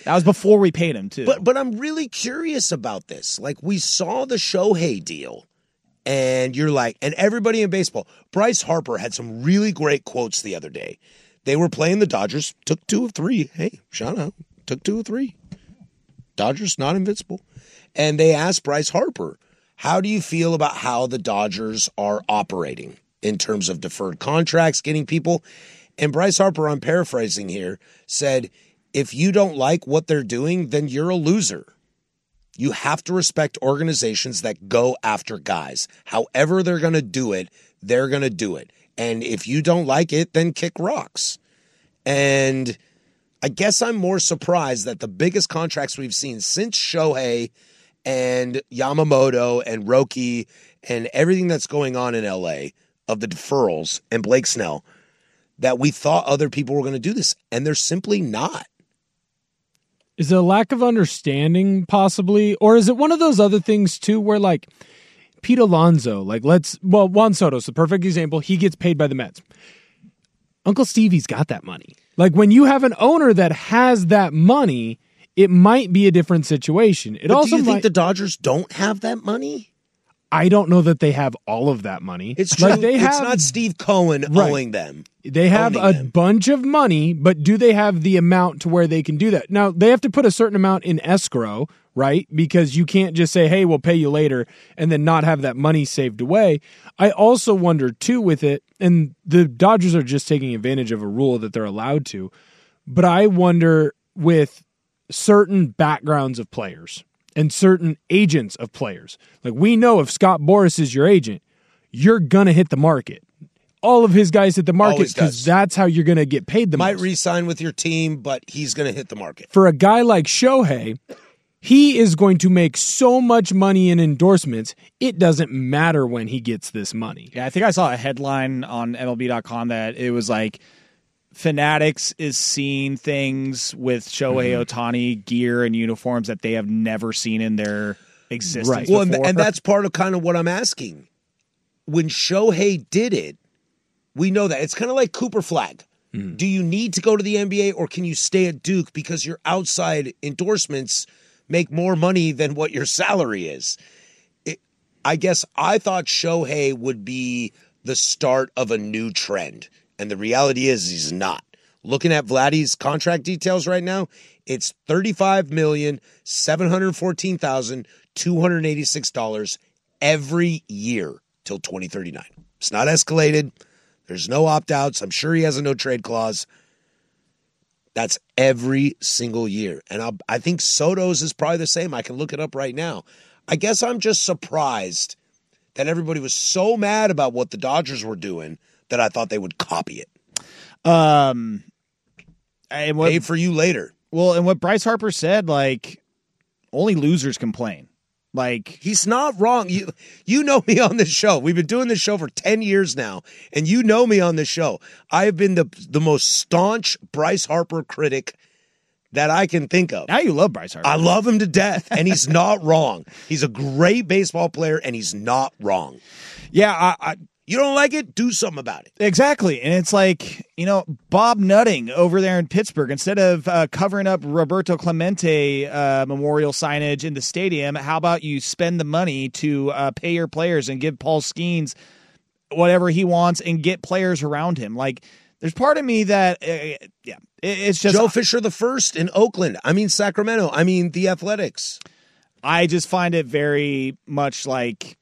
That was before we paid him, too. But I'm really curious about this. Like, we saw the Shohei deal, and you're like, and everybody in baseball, Bryce Harper had some really great quotes the other day. They were playing the Dodgers, took 2 of 3. Hey, shout out, took 2 of 3. Dodgers not invincible. And they asked Bryce Harper, how do you feel about how the Dodgers are operating in terms of deferred contracts, getting people? And Bryce Harper, I'm paraphrasing here, said, if you don't like what they're doing, then you're a loser. You have to respect organizations that go after guys. However they're going to do it, they're going to do it. And if you don't like it, then kick rocks. And I guess I'm more surprised that the biggest contracts we've seen since Shohei and Yamamoto and Roki and everything that's going on in LA of the deferrals and Blake Snell, that we thought other people were going to do this, and they're simply not. Is it a lack of understanding, possibly? Or is it one of those other things, too, where, like, Pete Alonso, Juan Soto's the perfect example. He gets paid by the Mets. Uncle Stevie's got that money. Like, when you have an owner that has that money, it might be a different situation. But do you think the Dodgers don't have that money? I don't know that they have all of that money. It's true. It's not Steve Cohen owing them. They have a bunch of money, but do they have the amount to where they can do that? Now, they have to put a certain amount in escrow, right? Because you can't just say, hey, we'll pay you later, and then not have that money saved away. I also wonder, too, with it, and the Dodgers are just taking advantage of a rule that they're allowed to, but I wonder with certain backgrounds of players and certain agents of players. Like, we know if Scott Boras is your agent, you're going to hit the market. All of his guys hit the market because that's how you're going to get paid the most. Might re-sign with your team, but he's going to hit the market. For a guy like Shohei, he is going to make so much money in endorsements, it doesn't matter when he gets this money. Yeah, I think I saw a headline on MLB.com that it was like, Fanatics is seeing things with Shohei Ohtani gear and uniforms that they have never seen in their existence before. Well, and that's part of kind of what I'm asking. When Shohei did it, we know that. It's kind of like Cooper Flagg. Do you need to go to the NBA or can you stay at Duke because your outside endorsements make more money than what your salary is? I guess I thought Shohei would be the start of a new trend. And the reality is he's not. Looking at Vladdy's contract details right now, it's $35,714,286 every year till 2039. It's not escalated. There's no opt-outs. I'm sure he has a no-trade clause. That's every single year. And I think Soto's is probably the same. I can look it up right now. I guess I'm just surprised that everybody was so mad about what the Dodgers were doing that I thought they would copy it. Pay for you later. Well, and what Bryce Harper said, like, only losers complain. Like, he's not wrong. You know me on this show. We've been doing this show for 10 years now, and you know me on this show. I have been the most staunch Bryce Harper critic that I can think of. Now you love Bryce Harper. I love him to death, and he's not wrong. He's a great baseball player, and he's not wrong. Yeah, you don't like it? Do something about it. Exactly. And it's like, Bob Nutting over there in Pittsburgh, instead of covering up Roberto Clemente memorial signage in the stadium, how about you spend the money to pay your players and give Paul Skeens whatever he wants and get players around him? Like, there's part of me that, it's just... Joe Fisher the first in Oakland. I mean, Sacramento. I mean, the Athletics. I just find it very much like,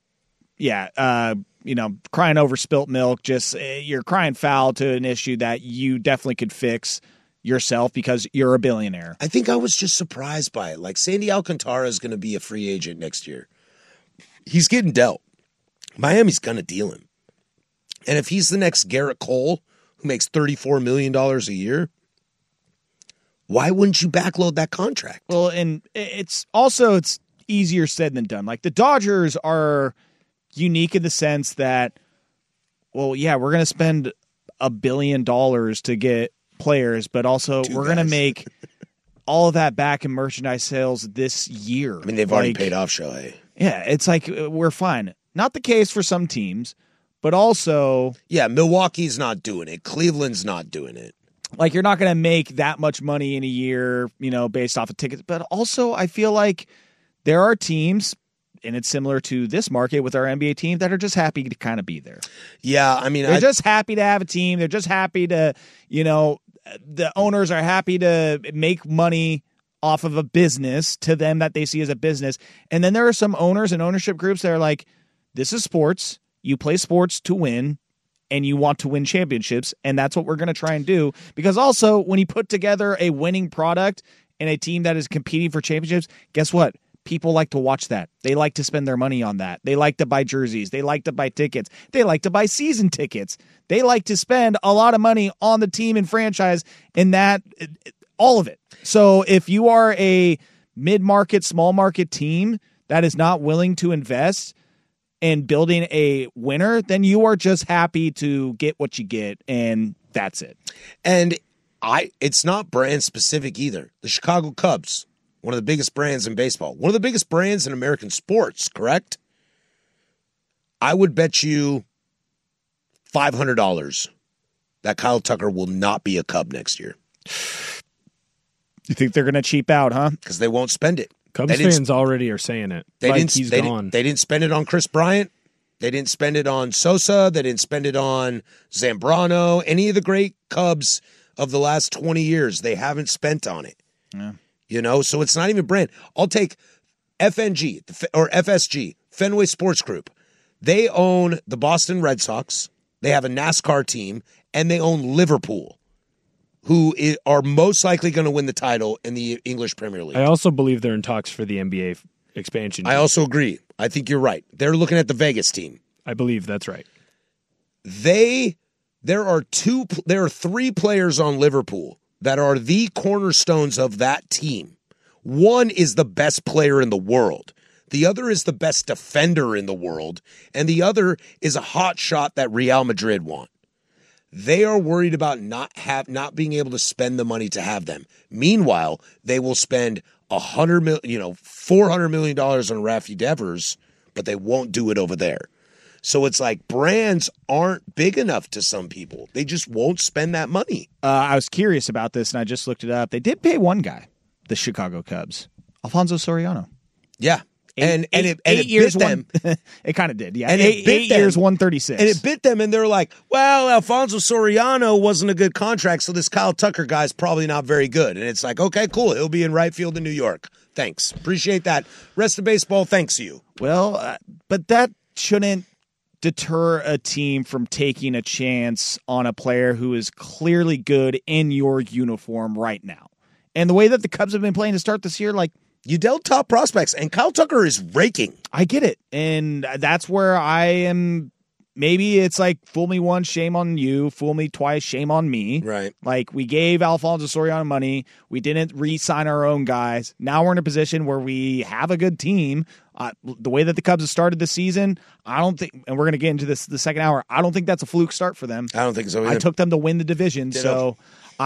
crying over spilt milk. Just you're crying foul to an issue that you definitely could fix yourself because you're a billionaire. I think I was just surprised by it. Like, Sandy Alcantara is going to be a free agent next year. He's getting dealt. Miami's going to deal him. And if he's the next Garrett Cole, who makes $34 million a year, why wouldn't you backload that contract? Well, and it's easier said than done. Like, the Dodgers are unique in the sense that, we're going to spend $1 billion to get players, but also we're going to make all of that back in merchandise sales this year. I mean, they've already paid off Shohei. Yeah, it's like we're fine. Not the case for some teams, but also... Yeah, Milwaukee's not doing it. Cleveland's not doing it. Like, you're not going to make that much money in a year, based off of tickets. But also, I feel like there are teams, and it's similar to this market with our NBA team, that are just happy to kind of be there. Yeah, I mean, they're just happy to have a team. They're just happy to, the owners are happy to make money off of a business to them that they see as a business. And then there are some owners and ownership groups that are like, this is sports. You play sports to win, and you want to win championships, and that's what we're going to try and do. Because also, when you put together a winning product and a team that is competing for championships, guess what? People like to watch that. They like to spend their money on that. They like to buy jerseys. They like to buy tickets. They like to buy season tickets. They like to spend a lot of money on the team and franchise, and that, all of it. So if you are a mid-market, small-market team that is not willing to invest and building a winner, then you are just happy to get what you get, and that's it. And it's not brand specific either. The Chicago Cubs, one of the biggest brands in baseball, one of the biggest brands in American sports, correct? I would bet you $500 that Kyle Tucker will not be a Cub next year. You think they're going to cheap out, huh? Because they won't spend it. Cubs fans already are saying it. He's gone. They didn't spend it on Chris Bryant. They didn't spend it on Sosa. They didn't spend it on Zambrano. Any of the great Cubs of the last 20 years, they haven't spent on it. Yeah. So it's not even brand. I'll take FNG or FSG, Fenway Sports Group. They own the Boston Red Sox. They have a NASCAR team, and they own Liverpool, who are most likely going to win the title in the English Premier League. I also believe they're in talks for the NBA expansion. I also agree. I think you're right. They're looking at the Vegas team. I believe that's right. There are 3 players on Liverpool that are the cornerstones of that team. One is the best player in the world. The other is the best defender in the world. And the other is a hot shot that Real Madrid want. They are worried about not being able to spend the money to have them. Meanwhile, they will spend $400 million on Rafi Devers, but they won't do it over there. So it's like brands aren't big enough to some people. They just won't spend that money. I was curious about this, and I just looked it up. They did pay one guy, the Chicago Cubs, Alfonso Soriano. Yeah. And it years, bit them. It kind of did, yeah. And eight years, 136. And it bit them, and they're like, well, Alfonso Soriano wasn't a good contract, so this Kyle Tucker guy's probably not very good. And it's like, okay, cool. He'll be in right field in New York. Thanks. Appreciate that. Rest of baseball, thanks you. Well, but that shouldn't deter a team from taking a chance on a player who is clearly good in your uniform right now. And the way that the Cubs have been playing to start this year, like, you dealt top prospects, and Kyle Tucker is raking. I get it. And that's where I am. Maybe it's like, fool me once, shame on you. Fool me twice, shame on me. Right. Like, we gave Alfonso Soriano money. We didn't re-sign our own guys. Now we're in a position where we have a good team. The way that the Cubs have started the season, I don't think, and we're going to get into this the second hour, I don't think that's a fluke start for them. I don't think so either. I took them to win the division, so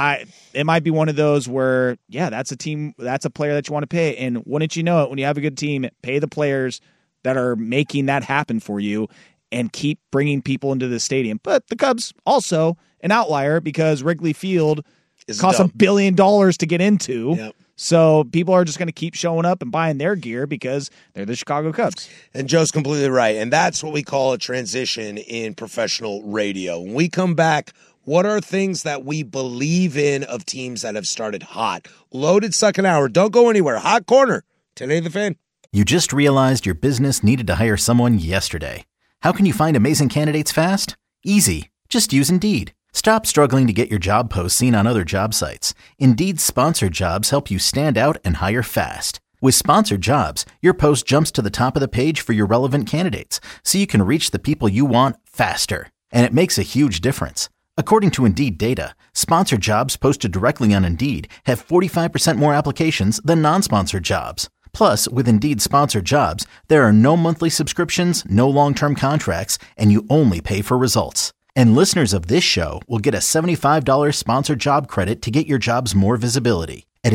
it might be one of those where, yeah, that's a team, that's a player that you want to pay. And wouldn't you know it, when you have a good team, pay the players that are making that happen for you and keep bringing people into the stadium. But the Cubs also an outlier because Wrigley Field costs $1 billion to get into. Yep. So people are just going to keep showing up and buying their gear because they're the Chicago Cubs. And Joe's completely right. And that's what we call a transition in professional radio. When we come back, what are things that we believe in of teams that have started hot? Loaded second hour. Don't go anywhere. Hot corner. 1080 The Fan. You just realized your business needed to hire someone yesterday. How can you find amazing candidates fast? Easy. Just use Indeed. Stop struggling to get your job posts seen on other job sites. Indeed's sponsored jobs help you stand out and hire fast. With sponsored jobs, your post jumps to the top of the page for your relevant candidates, so you can reach the people you want faster. And it makes a huge difference. According to Indeed data, sponsored jobs posted directly on Indeed have 45% more applications than non-sponsored jobs. Plus, with Indeed sponsored jobs, there are no monthly subscriptions, no long-term contracts, and you only pay for results. And listeners of this show will get a $75 sponsored job credit to get your jobs more visibility at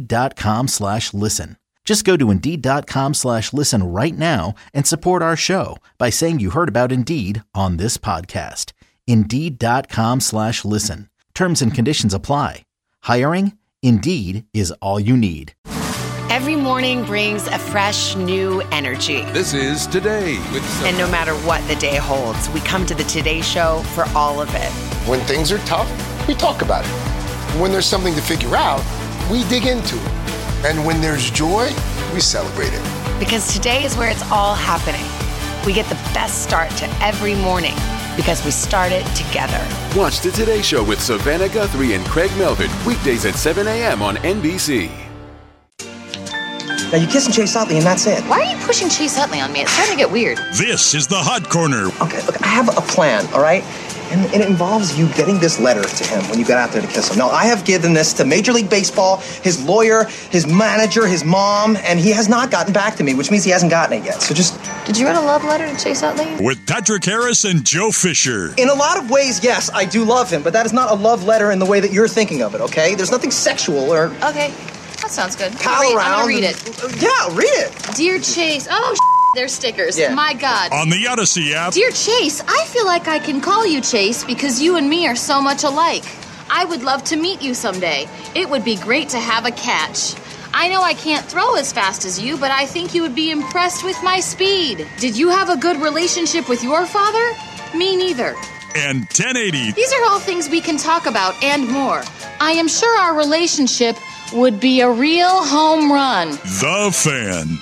Indeed.com/listen. Just go to Indeed.com/listen right now and support our show by saying you heard about Indeed on this podcast. Indeed.com/listen. Terms and conditions apply. Hiring? Indeed is all you need. Every morning brings a fresh, new energy. This is Today with Sophia. And no matter what the day holds, we come to the Today Show for all of it. When things are tough, we talk about it. When there's something to figure out, we dig into it. And when there's joy, we celebrate it. Because today is where it's all happening. We get the best start to every morning because we start it together. Watch the Today Show with Savannah Guthrie and Craig Melvin, weekdays at 7 a.m. on NBC. Now, you kiss and Chase Utley, and that's it. Why are you pushing Chase Utley on me? It's starting to get weird. This is the Hot Corner. Okay, look, I have a plan, all right? And it involves you getting this letter to him when you get out there to kiss him. Now, I have given this to Major League Baseball, his lawyer, his manager, his mom, and he has not gotten back to me, which means he hasn't gotten it yet. So just... Did you write a love letter to Chase Utley? With Patrick Harris and Joe Fisher. In a lot of ways, yes, I do love him, but that is not a love letter in the way that you're thinking of it, okay? There's nothing sexual or... Okay, that sounds good. Pal I'm around. gonna read it. Yeah, read it. Dear Chase... Oh, they're stickers. Yeah. My God. On the Odyssey app. Dear Chase, I feel like I can call you Chase because you and me are so much alike. I would love to meet you someday. It would be great to have a catch. I know I can't throw as fast as you, but I think you would be impressed with my speed. Did you have a good relationship with your father? Me neither. And 1080. These are all things we can talk about and more. I am sure our relationship would be a real home run. The Fan.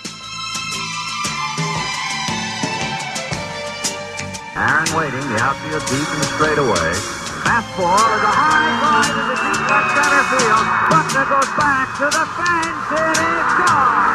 Aaron waiting, the outfield deep and straight away. Fastball is a high fly to the deep left center field. Buckner goes back to the fence. It is gone.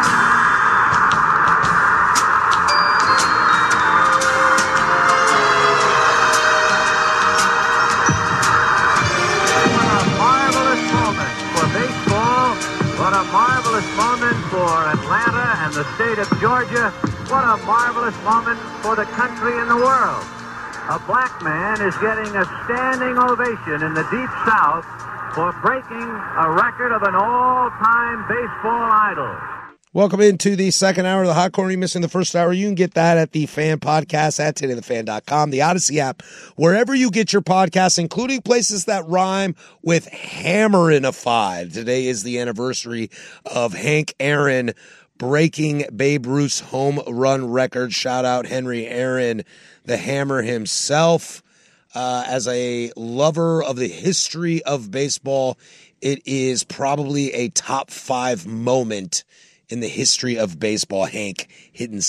What a marvelous moment for baseball. What a marvelous moment for Atlanta and the state of Georgia. What a marvelous moment for the country and the world. A black man is getting a standing ovation in the Deep South for breaking a record of an all-time baseball idol. Welcome into the second hour of the Hot Corner. You're missing the first hour. You can get that at the Fan Podcast at todaythefan.com, the Odyssey app, wherever you get your podcasts, including places that rhyme with hammering a five. Today is the anniversary of Hank Aaron breaking Babe Ruth's home run record. Shout out Henry Aaron, the Hammer himself. As a lover of the history of baseball, it is probably a top 5 moment in the history of baseball. Hank hitting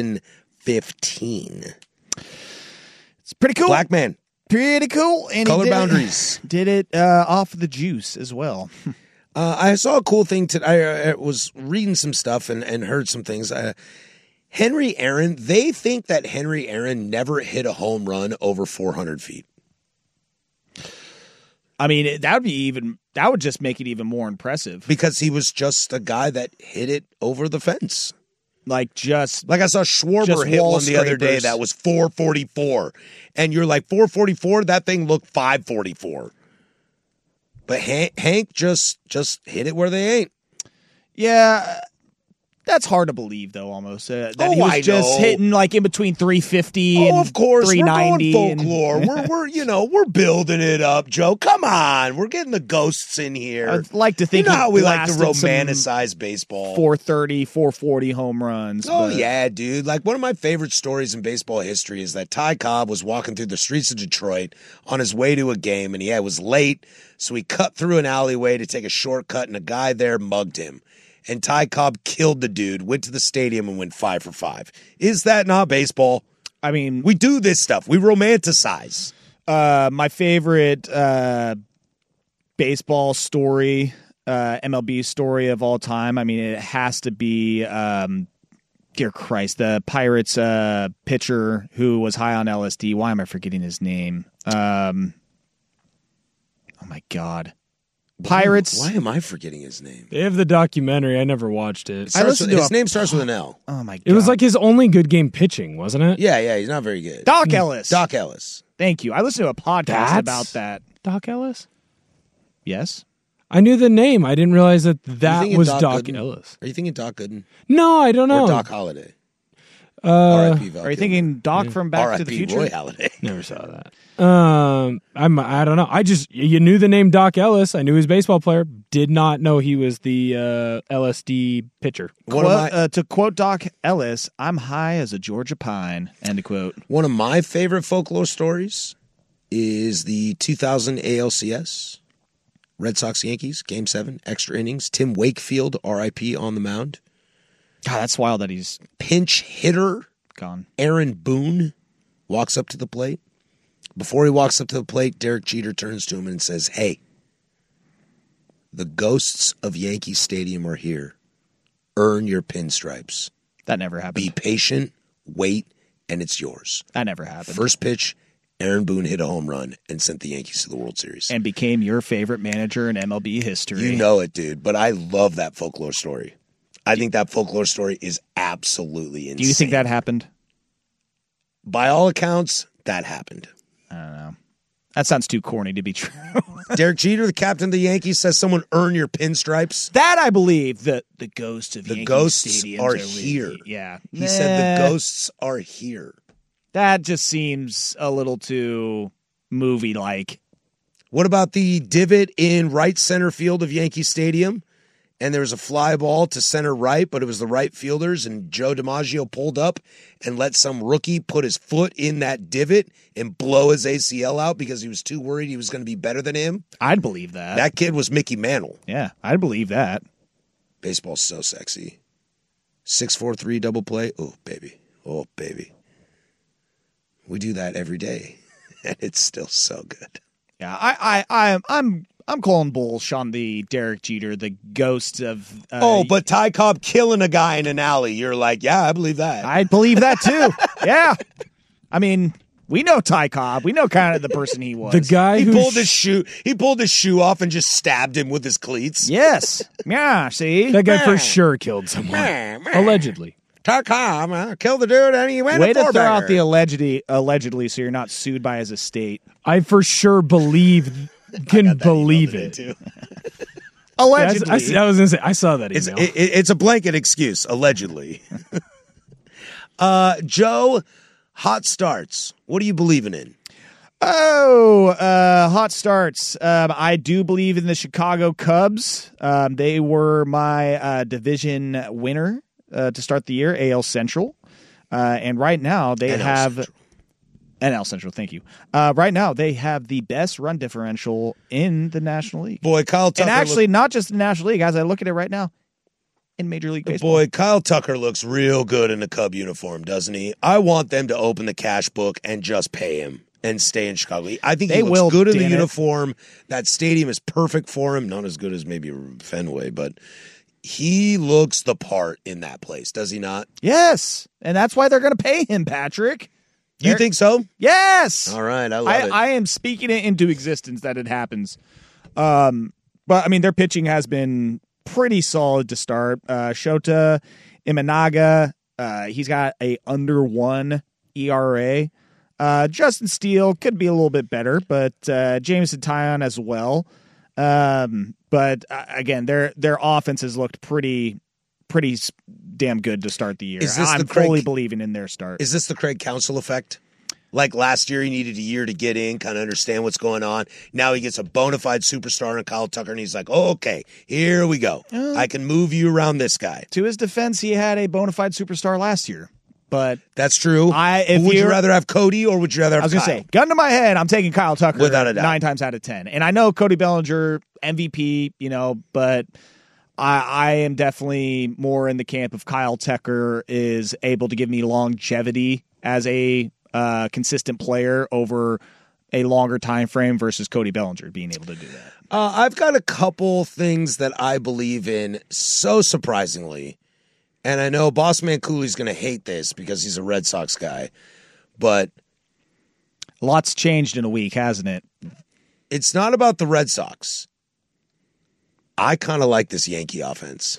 715. It's pretty cool. Black man. Pretty cool. And color boundaries. Did it off the juice as well. I saw a cool thing today. I was reading some stuff and heard some things. Henry Aaron, they think that Henry Aaron never hit a home run over 400 feet. I mean, that would just make it even more impressive. Because he was just a guy that hit it over the fence. Like I saw Schwarber hit one the other day that was 444. And you're like, 444? That thing looked 544. But Hank just hit it where they ain't. Yeah, that's hard to believe, though, almost. That he was just hitting like in between 350 and of course, 390. We're going folklore. We're building it up, Joe. Come on. We're getting the ghosts in here. I'd like to think how we like to romanticize baseball. 430, 440 home runs. Oh, yeah, dude. Like, one of my favorite stories in baseball history is that Ty Cobb was walking through the streets of Detroit on his way to a game, and he was late, so he cut through an alleyway to take a shortcut, and a guy there mugged him. And Ty Cobb killed the dude, went to the stadium, and went 5 for 5. Is that not baseball? I mean, we do this stuff. We romanticize. My favorite baseball story, MLB story of all time. I mean, it has to be, dear Christ, the Pirates pitcher who was high on LSD. Why am I forgetting his name? Oh my God. Pirates. Why am I forgetting his name? They have the documentary. I never watched it. His name starts with an L. Oh my God! It was like his only good game pitching, wasn't it? Yeah. He's not very good. Doc Ellis. Doc Ellis. Thank you. I listened to a podcast about that. Doc Ellis. Yes. I knew the name. I didn't realize that was Doc Gooden? Ellis. Are you thinking Doc Gooden? No, I don't know. Or Doc Holliday? R.I.P. Val Are you Kilmer. thinking Doc from Back to the Future? Roy Halladay. Never saw that. I don't know. You knew the name Doc Ellis. I knew he was a baseball player. Did not know he was the LSD pitcher. To quote Doc Ellis, "I'm high as a Georgia pine." End of quote. One of my favorite folklore stories is the 2000 ALCS. Red Sox Yankees, Game 7, extra innings. Tim Wakefield, R.I.P. on the mound. God, that's wild that he's pinch hitter. Gone. Aaron Boone walks up to the plate. Before he walks up to the plate, Derek Jeter turns to him and says, "Hey, the ghosts of Yankee Stadium are here. Earn your pinstripes." That never happened. Be patient, wait, and it's yours. That never happened. First pitch, Aaron Boone hit a home run and sent the Yankees to the World Series. And became your favorite manager in MLB history. You know it, dude, but I love that folklore story. I think that folklore story is absolutely insane. Do you think that happened? By all accounts, that happened. I don't know. That sounds too corny to be true. Derek Jeter, the captain of the Yankees, says someone earn your pinstripes. That I believe. The ghosts of the Yankee ghosts stadiums are really, here. Yeah. He said the ghosts are here. That just seems a little too movie-like. What about the divot in right center field of Yankee Stadium? And there was a fly ball to center right, but it was the right fielders, and Joe DiMaggio pulled up and let some rookie put his foot in that divot and blow his ACL out because he was too worried he was going to be better than him. I'd believe that. That kid was Mickey Mantle. Yeah, I'd believe that. Baseball's so sexy. 6-4-3 double play. Oh, baby. Oh, baby. We do that every day, and it's still so good. Yeah, I'm calling bullsh on the Derek Jeter, the ghost of. But Ty Cobb killing a guy in an alley. You're like, yeah, I believe that. I believe that too. Yeah, I mean, we know Ty Cobb. We know kind of the person he was. The guy he who pulled his shoe. He pulled his shoe off and just stabbed him with his cleats. Yes. Yeah. See, that guy for sure killed someone. Allegedly. Ty Cobb killed the dude and he went. Way to throw out the allegedly, so you're not sued by his estate. I for sure believe. Can believe it. Allegedly. I was going to say, I saw that email. It's a blanket excuse, allegedly. Joe, hot starts. What are you believing in? Hot starts. I do believe in the Chicago Cubs. They were my division winner to start the year, AL Central. And right now they have... NL Central, thank you. Right now, they have the best run differential in the National League. Boy, Kyle Tucker. And actually, not just the National League, as I look at it right now, in Major League Baseball. Boy, Kyle Tucker looks real good in a Cub uniform, doesn't he? I want them to open the cash book and just pay him and stay in Chicago. I think he looks good in the uniform. That stadium is perfect for him. Not as good as maybe Fenway, but he looks the part in that place, does he not? Yes, and that's why they're going to pay him, Patrick. You think so? Yes. All right, I love it. I am speaking it into existence that it happens. But, I mean, their pitching has been pretty solid to start. Shota Imanaga, he's got a under 1 ERA. Justin Steele could be a little bit better, but Jameson Taillon as well. But, again, their offense has looked pretty damn good to start the year. I'm fully believing in their start. Is this the Craig Counsell effect? Like last year, he needed a year to get in, kind of understand what's going on. Now he gets a bona fide superstar in Kyle Tucker, and he's like, oh, okay, here we go. I can move you around this guy. To his defense, he had a bona fide superstar last year. But that's true. Would you rather have Cody or would you rather have Kyle? I was going to say, gun to my head, I'm taking Kyle Tucker without a doubt. 9 times out of 10. And I know Cody Bellinger, MVP, but I am definitely more in the camp of Kyle Tucker is able to give me longevity as a consistent player over a longer time frame versus Cody Bellinger being able to do that. I've got a couple things that I believe in so surprisingly, and I know Bossman Cooley's going to hate this because he's a Red Sox guy, but lots changed in a week, hasn't it? It's not about the Red Sox. I kind of like this Yankee offense.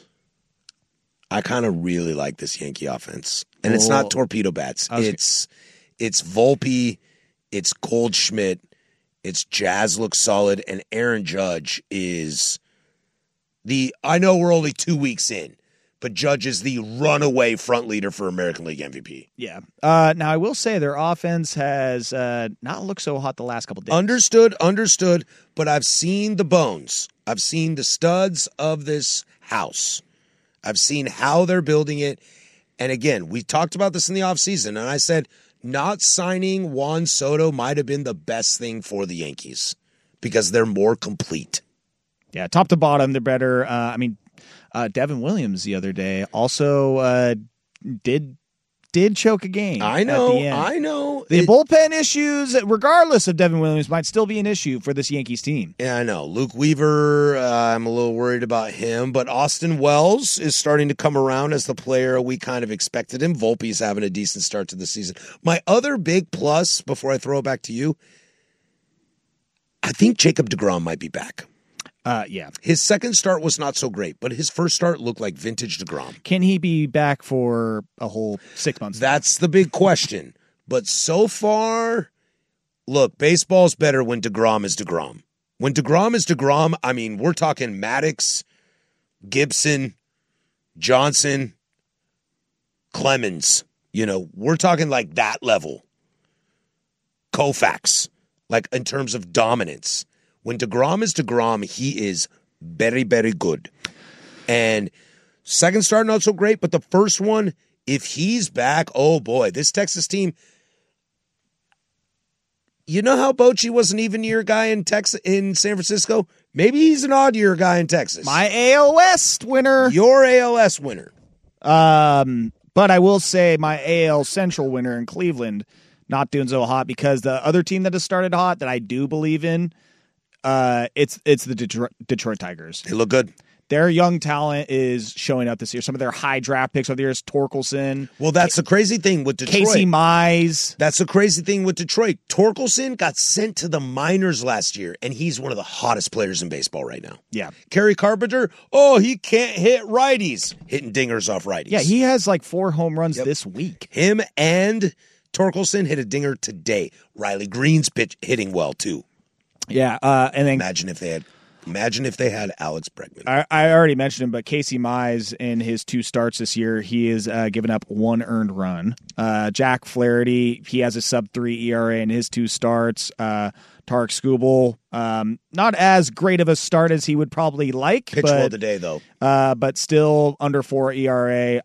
I kind of really like this Yankee offense. And it's not torpedo bats. It's Volpe, it's Goldschmidt, it's Jazz looks solid, and Aaron Judge is I know we're only 2 weeks in, but Judge is the runaway front leader for American League MVP. Yeah. Now, I will say their offense has not looked so hot the last couple days. Understood, but I've seen the bones. I've seen the studs of this house. I've seen how they're building it. And again, we talked about this in the offseason, and I said not signing Juan Soto might have been the best thing for the Yankees because they're more complete. Yeah, top to bottom, they're better. Devin Williams the other day also did choke a game. I know. The bullpen issues, regardless of Devin Williams, might still be an issue for this Yankees team. Yeah, I know. Luke Weaver, I'm a little worried about him, but Austin Wells is starting to come around as the player we kind of expected him. Volpe's having a decent start to the season. My other big plus, before I throw it back to you, I think Jacob deGrom might be back. Yeah. His second start was not so great, but his first start looked like vintage deGrom. Can he be back for a whole 6 months? That's the big question. But so far, look, baseball's better when deGrom is deGrom. When deGrom is deGrom, I mean, we're talking Maddox, Gibson, Johnson, Clemens. You know, we're talking like that level. Koufax, like in terms of dominance. When deGrom is deGrom, he is very, very good. And second start, not so great, but the first one, if he's back, oh boy, this Texas team. You know how Bochy was an even-year guy in San Francisco? Maybe he's an odd-year guy in Texas. My AL West winner. Your AL West winner. But I will say my AL Central winner in Cleveland not doing so hot because the other team that has started hot that I do believe in, it's the Detroit Tigers. They look good. Their young talent is showing up this year. Some of their high draft picks of the year is Torkelson. Well, that's the crazy thing with Detroit. Casey Mize. That's the crazy thing with Detroit. Torkelson got sent to the minors last year, and he's one of the hottest players in baseball right now. Yeah. Kerry Carpenter, he can't hit righties. Hitting dingers off righties. Yeah, he has like 4 home runs this week. Him and Torkelson hit a dinger today. Riley Green's hitting well, too. Yeah, and then Imagine if they had Alex Bregman. I already mentioned him, but Casey Mize in his 2 starts this year, he has given up 1 earned run. Jack Flaherty, he has a sub-3 ERA in his 2 starts. Tarek Skubal, not as great of a start as he would probably like. Pitched well today, though. But still under 4 ERA.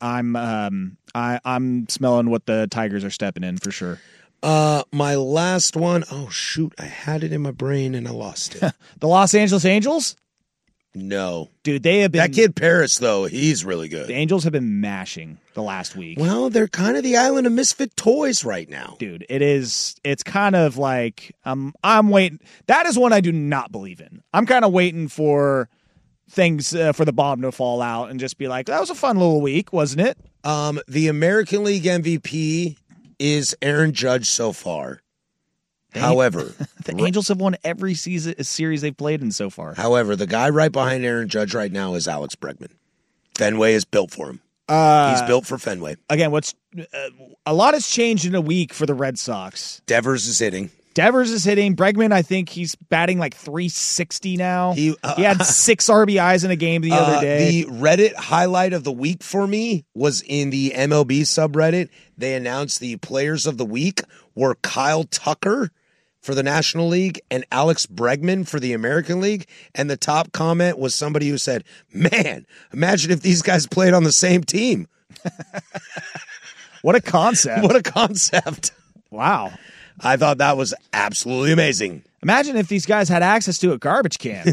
I'm smelling what the Tigers are stepping in for sure. My last one, I had it in my brain and I lost it. The Los Angeles Angels? No. Dude, they have been... That kid Paris, though, he's really good. The Angels have been mashing the last week. Well, they're kind of the island of misfit toys right now. Dude, it's kind of like, I'm waiting. That is one I do not believe in. I'm kind of waiting for things for the bomb to fall out and just be like, that was a fun little week, wasn't it? The American League MVP is Aaron Judge so far. However, the Angels have won every series they've played in so far. However, the guy right behind Aaron Judge right now is Alex Bregman. Fenway is built for him. He's built for Fenway. Again, a lot has changed in a week for the Red Sox. Devers is hitting. Bregman, I think he's batting like 360 now. He had 6 RBIs in a game the other day. The Reddit highlight of the week for me was in the MLB subreddit. They announced the players of the week were Kyle Tucker for the National League and Alex Bregman for the American League. And the top comment was somebody who said, man, imagine if these guys played on the same team. What a concept. Wow. I thought that was absolutely amazing. Imagine if these guys had access to a garbage can.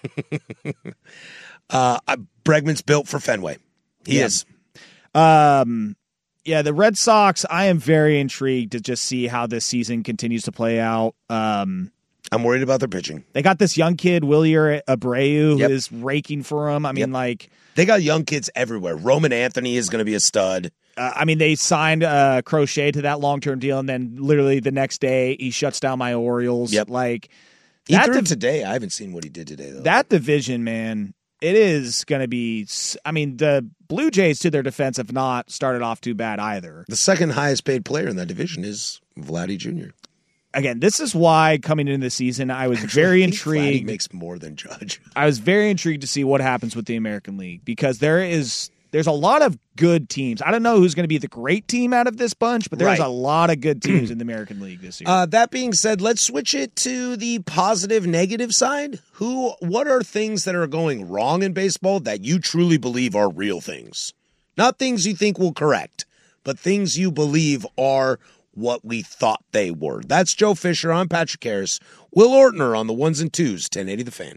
Bregman's built for Fenway. He is. Yeah, the Red Sox, I am very intrigued to just see how this season continues to play out. I'm worried about their pitching. They got this young kid, Wilyer Abreu, who is raking for them. I mean, they got young kids everywhere. Roman Anthony is going to be a stud. They signed Crochet to that long-term deal, and then literally the next day he shuts down my Orioles. Yep. He threw today. I haven't seen what he did today, though. That division, man, it is going to be – the Blue Jays, to their defense, have not started off too bad either. The second highest paid player in that division is Vladdy Jr. Again, this is why coming into the season, I was very intrigued. Vladdy makes more than Judge. I was very intrigued to see what happens with the American League because there is there's a lot of good teams. I don't know who's going to be the great team out of this bunch, but there's a lot of good teams in the American League this year. That being said, let's switch it to the positive, negative side. What are things that are going wrong in baseball that you truly believe are real things? Not things you think will correct, but things you believe are what we thought they were. That's Joe Fisher. I'm Patrick Harris. Will Ortner on the ones and twos, 1080 The Fan.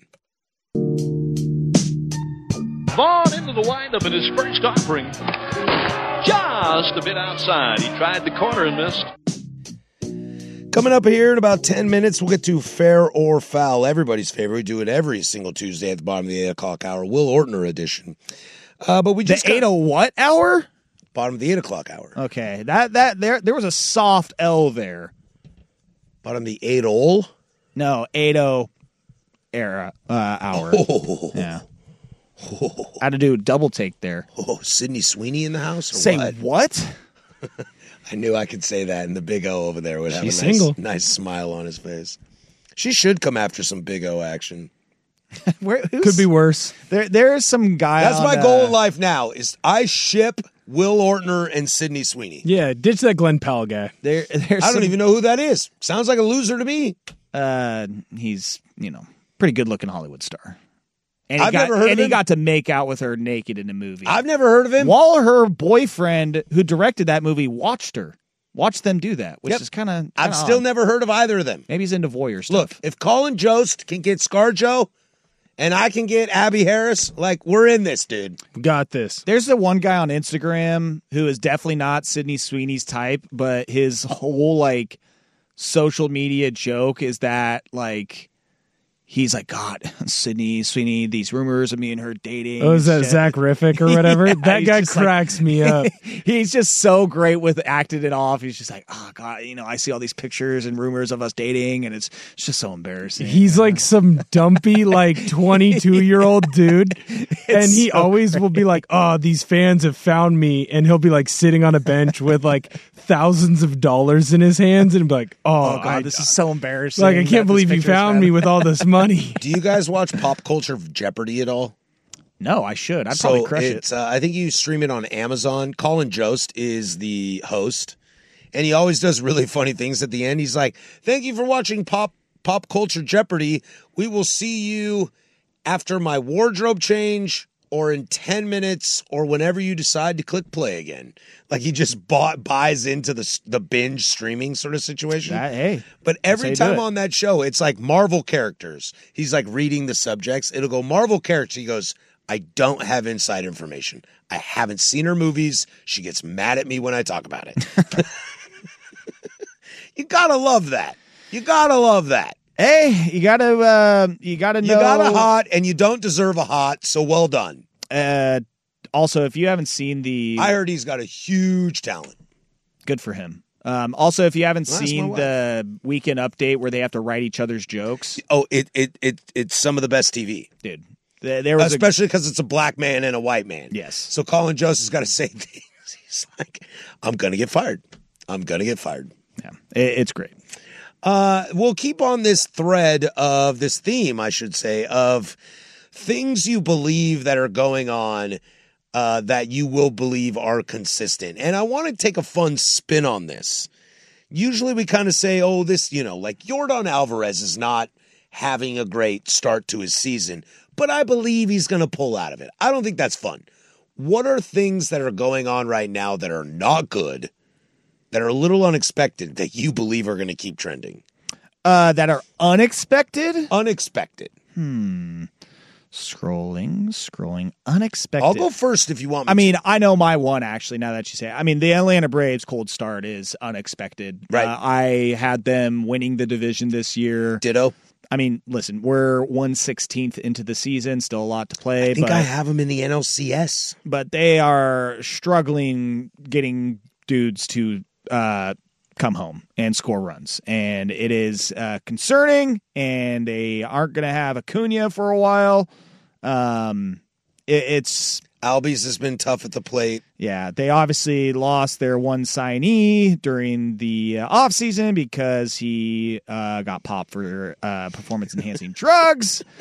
Vaughn into the windup in his first offering. Just a bit outside. He tried the corner and missed. Coming up here in about 10 minutes, we'll get to Fair or Foul, everybody's favorite. We do it every single Tuesday at the bottom of the 8 o'clock hour, Will Ortner edition. But we just the 8 what hour? Bottom of the 8 o'clock hour. Okay, there was a soft L there. Bottom of the 8-0? No, 8-0 era hour. Oh. Yeah. I had to do a double take there. Oh, Sydney Sweeney in the house? Or say what? I knew I could say that, and the Big O over there would have She's a nice, single. Nice smile on his face. She should come after some Big O action. Could be worse. There is some guy. That's my goal in life now. Is I ship Will Ortner and Sydney Sweeney. Yeah, ditch that Glenn Powell guy. I don't even know who that is. Sounds like a loser to me. He's pretty good looking Hollywood star. And I've never heard of him. he got to make out with her naked in a movie. I've never heard of him. While her boyfriend, who directed that movie, watched them do that, which is kind of. I've still never heard of either of them. Maybe he's into voyeur stuff. Look, if Colin Jost can get ScarJo, and I can get Abby Harris, like, we're in this, dude. Got this. There's the one guy on Instagram who is definitely not Sydney Sweeney's type, but his whole social media joke is that he's like, God, Sydney Sweeney, these rumors of me and her dating. Oh, is that Zach Riffick or whatever? Yeah, that guy cracks me up. He's just so great with acting it off. He's just like, oh, God, I see all these pictures and rumors of us dating, and it's just so embarrassing. He's like some dumpy, 22-year-old dude. And he always will be like, oh, these fans have found me. And he'll be sitting on a bench with thousands of dollars in his hands and be like, oh God, this is so embarrassing. I can't believe you found me with all this money. Do you guys watch Pop Culture Jeopardy at all? No, I should. I'd probably crush it. I think you stream it on Amazon. Colin Jost is the host, and he always does really funny things at the end. He's like, thank you for watching Pop Culture Jeopardy. We will see you after my wardrobe change or in 10 minutes or whenever you decide to click play again. He just buys into the binge streaming sort of situation. But every time on that show, it's like Marvel characters. He's reading the subjects. It'll go Marvel characters. He goes, I don't have inside information. I haven't seen her movies. She gets mad at me when I talk about it. You gotta love that. You gotta love that. Hey, you gotta know. You got a hot, and you don't deserve a hot, so well done. Also, if you haven't seen I heard he's got a huge talent. Good for him. Also, if you haven't seen the Weekend Update where they have to write each other's jokes. Oh, it's some of the best TV. Dude. There was especially because it's a black man and a white man. Yes. So Colin Jost has got to say things. He's like, I'm going to get fired. I'm going to get fired. Yeah, it's great. We'll keep on this thread of this theme, I should say, of things you believe that are going on that you will believe are consistent. And I want to take a fun spin on this. Usually we kind of say, oh, this, Yordan Alvarez is not having a great start to his season, but I believe he's going to pull out of it. I don't think that's fun. What are things that are going on right now that are not good, that are a little unexpected, that you believe are going to keep trending? That are unexpected? Unexpected. Scrolling. Unexpected. I'll go first if you want me to. I know my one, actually, now that you say it. The Atlanta Braves cold start is unexpected. Right. I had them winning the division this year. Ditto. Listen, we're 1/16 into the season, still a lot to play. I think I have them in the NLCS. But they are struggling getting dudes to come home and score runs. And it is concerning, and they aren't going to have Acuna for a while. It's Albies has been tough at the plate. Yeah, they obviously lost their one signee during the offseason because he got popped for performance-enhancing drugs.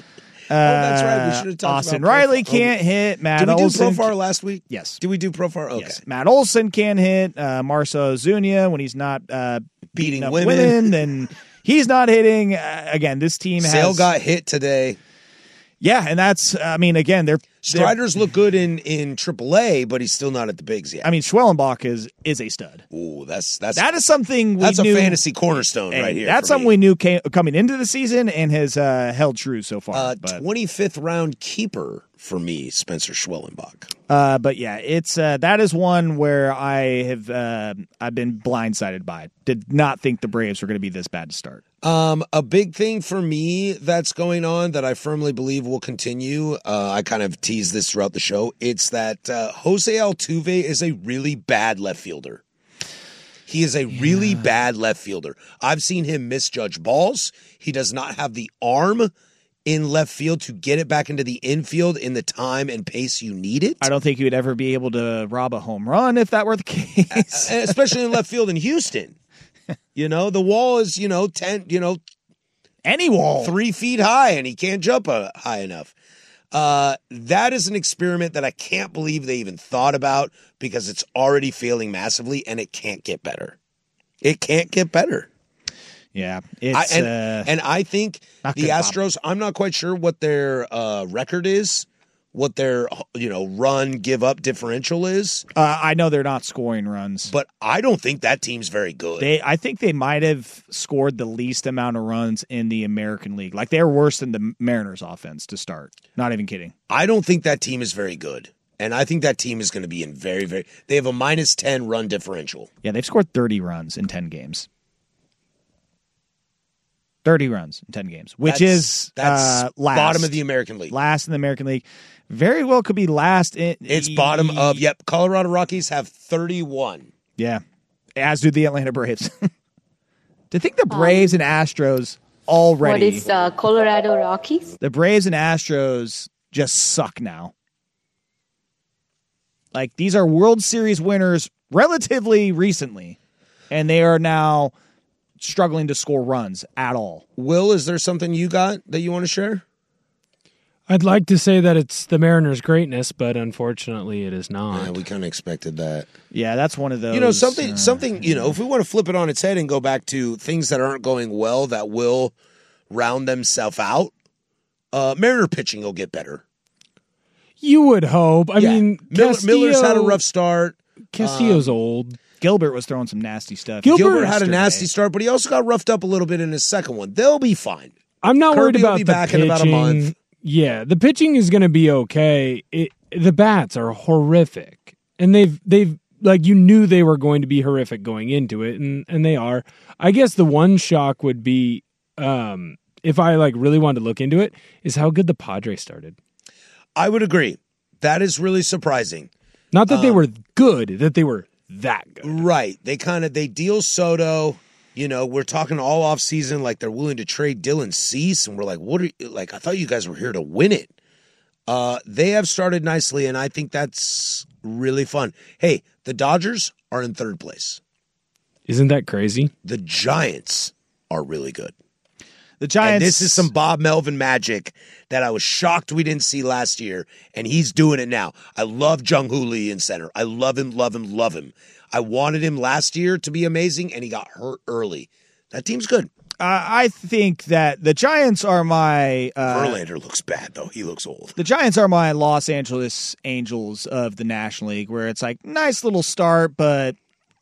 That's right. We should have talked Austin about Riley can't hit. Matt Did we Olson. do Profar last week? Yes. Did we do Profar? Okay. Yes. Matt Olson can't hit. Marcell Ozuna, when he's not beating up women, then he's not hitting. Again, this team Sale got hit today. Yeah, and that's, again, Strider's look good in AAA, but he's still not at the bigs yet. Schwellenbach is a stud. Ooh, that is something that's knew, a fantasy cornerstone right here. That's something we knew coming into the season and has held true so far. 25th round keeper for me, Spencer Schwellenbach. But yeah, it's that is one where I've been blindsided by. Did not think the Braves were going to be this bad to start. A big thing for me that's going on that I firmly believe will continue, I kind of teased this throughout the show, it's that Jose Altuve is a really bad left fielder. He is a really bad left fielder. I've seen him misjudge balls. He does not have the arm in left field to get it back into the infield in the time and pace you need it. I don't think he would ever be able to rob a home run if that were the case. Especially in left field in Houston. The wall is, 10, any wall 3 feet high, and he can't jump high enough. That is an experiment that I can't believe they even thought about because it's already failing massively, and it can't get better. It can't get better. Yeah, and I think the Astros. I'm not quite sure what their record is. What their run give up differential is. I know they're not scoring runs, but I don't think that team's very good. I think they might have scored the least amount of runs in the American League. Like they're worse than the Mariners offense to start. Not even kidding. I don't think that team is very good. And I think that team is going to be in very, very they have a -10 run differential. Yeah, they've scored 30 runs in 10 games. 30 runs in 10 games, which is last. Bottom of the American League. Last in the American League. Very well could be last in. It's bottom of, Colorado Rockies have 31. Yeah, as do the Atlanta Braves. To think the Braves and Astros already. What is Colorado Rockies? The Braves and Astros just suck now. Like, these are World Series winners relatively recently, and they are now struggling to score runs at all. Will, is there something you got that you want to share? I'd like to say that it's the Mariners' greatness, but unfortunately it is not. Yeah, we kind of expected that. Yeah, that's one of those. Something, if we want to flip it on its head and go back to things that aren't going well that will round themselves out, Mariner pitching will get better. You would hope. I mean, Miller's had a rough start. Castillo's old. Gilbert was throwing some nasty stuff. Gilbert had a nasty start, but he also got roughed up a little bit in his second one. They'll be fine. I'm not worried about the back pitching. In about a month. Yeah, the pitching is going to be okay. The bats are horrific, and they've like, you knew they were going to be horrific going into it, and they are. I guess the one shock would be, if I really wanted to look into it, is how good the Padres started. I would agree. That is really surprising. Not that they were good, that they were that good. Right. They deal Soto. We're talking all off season like they're willing to trade Dylan Cease, and we're like, what are you, like? I thought you guys were here to win it. They have started nicely, and I think that's really fun. Hey, the Dodgers are in third place. Isn't that crazy? The Giants are really good. The Giants. And this is some Bob Melvin magic that I was shocked we didn't see last year, and he's doing it now. I love Jung-Hoo Lee in center. I love him, love him, love him. I wanted him last year to be amazing, and he got hurt early. That team's good. I think that the Giants are my... Verlander looks bad, though. He looks old. The Giants are my Los Angeles Angels of the National League, where it's like, nice little start, but...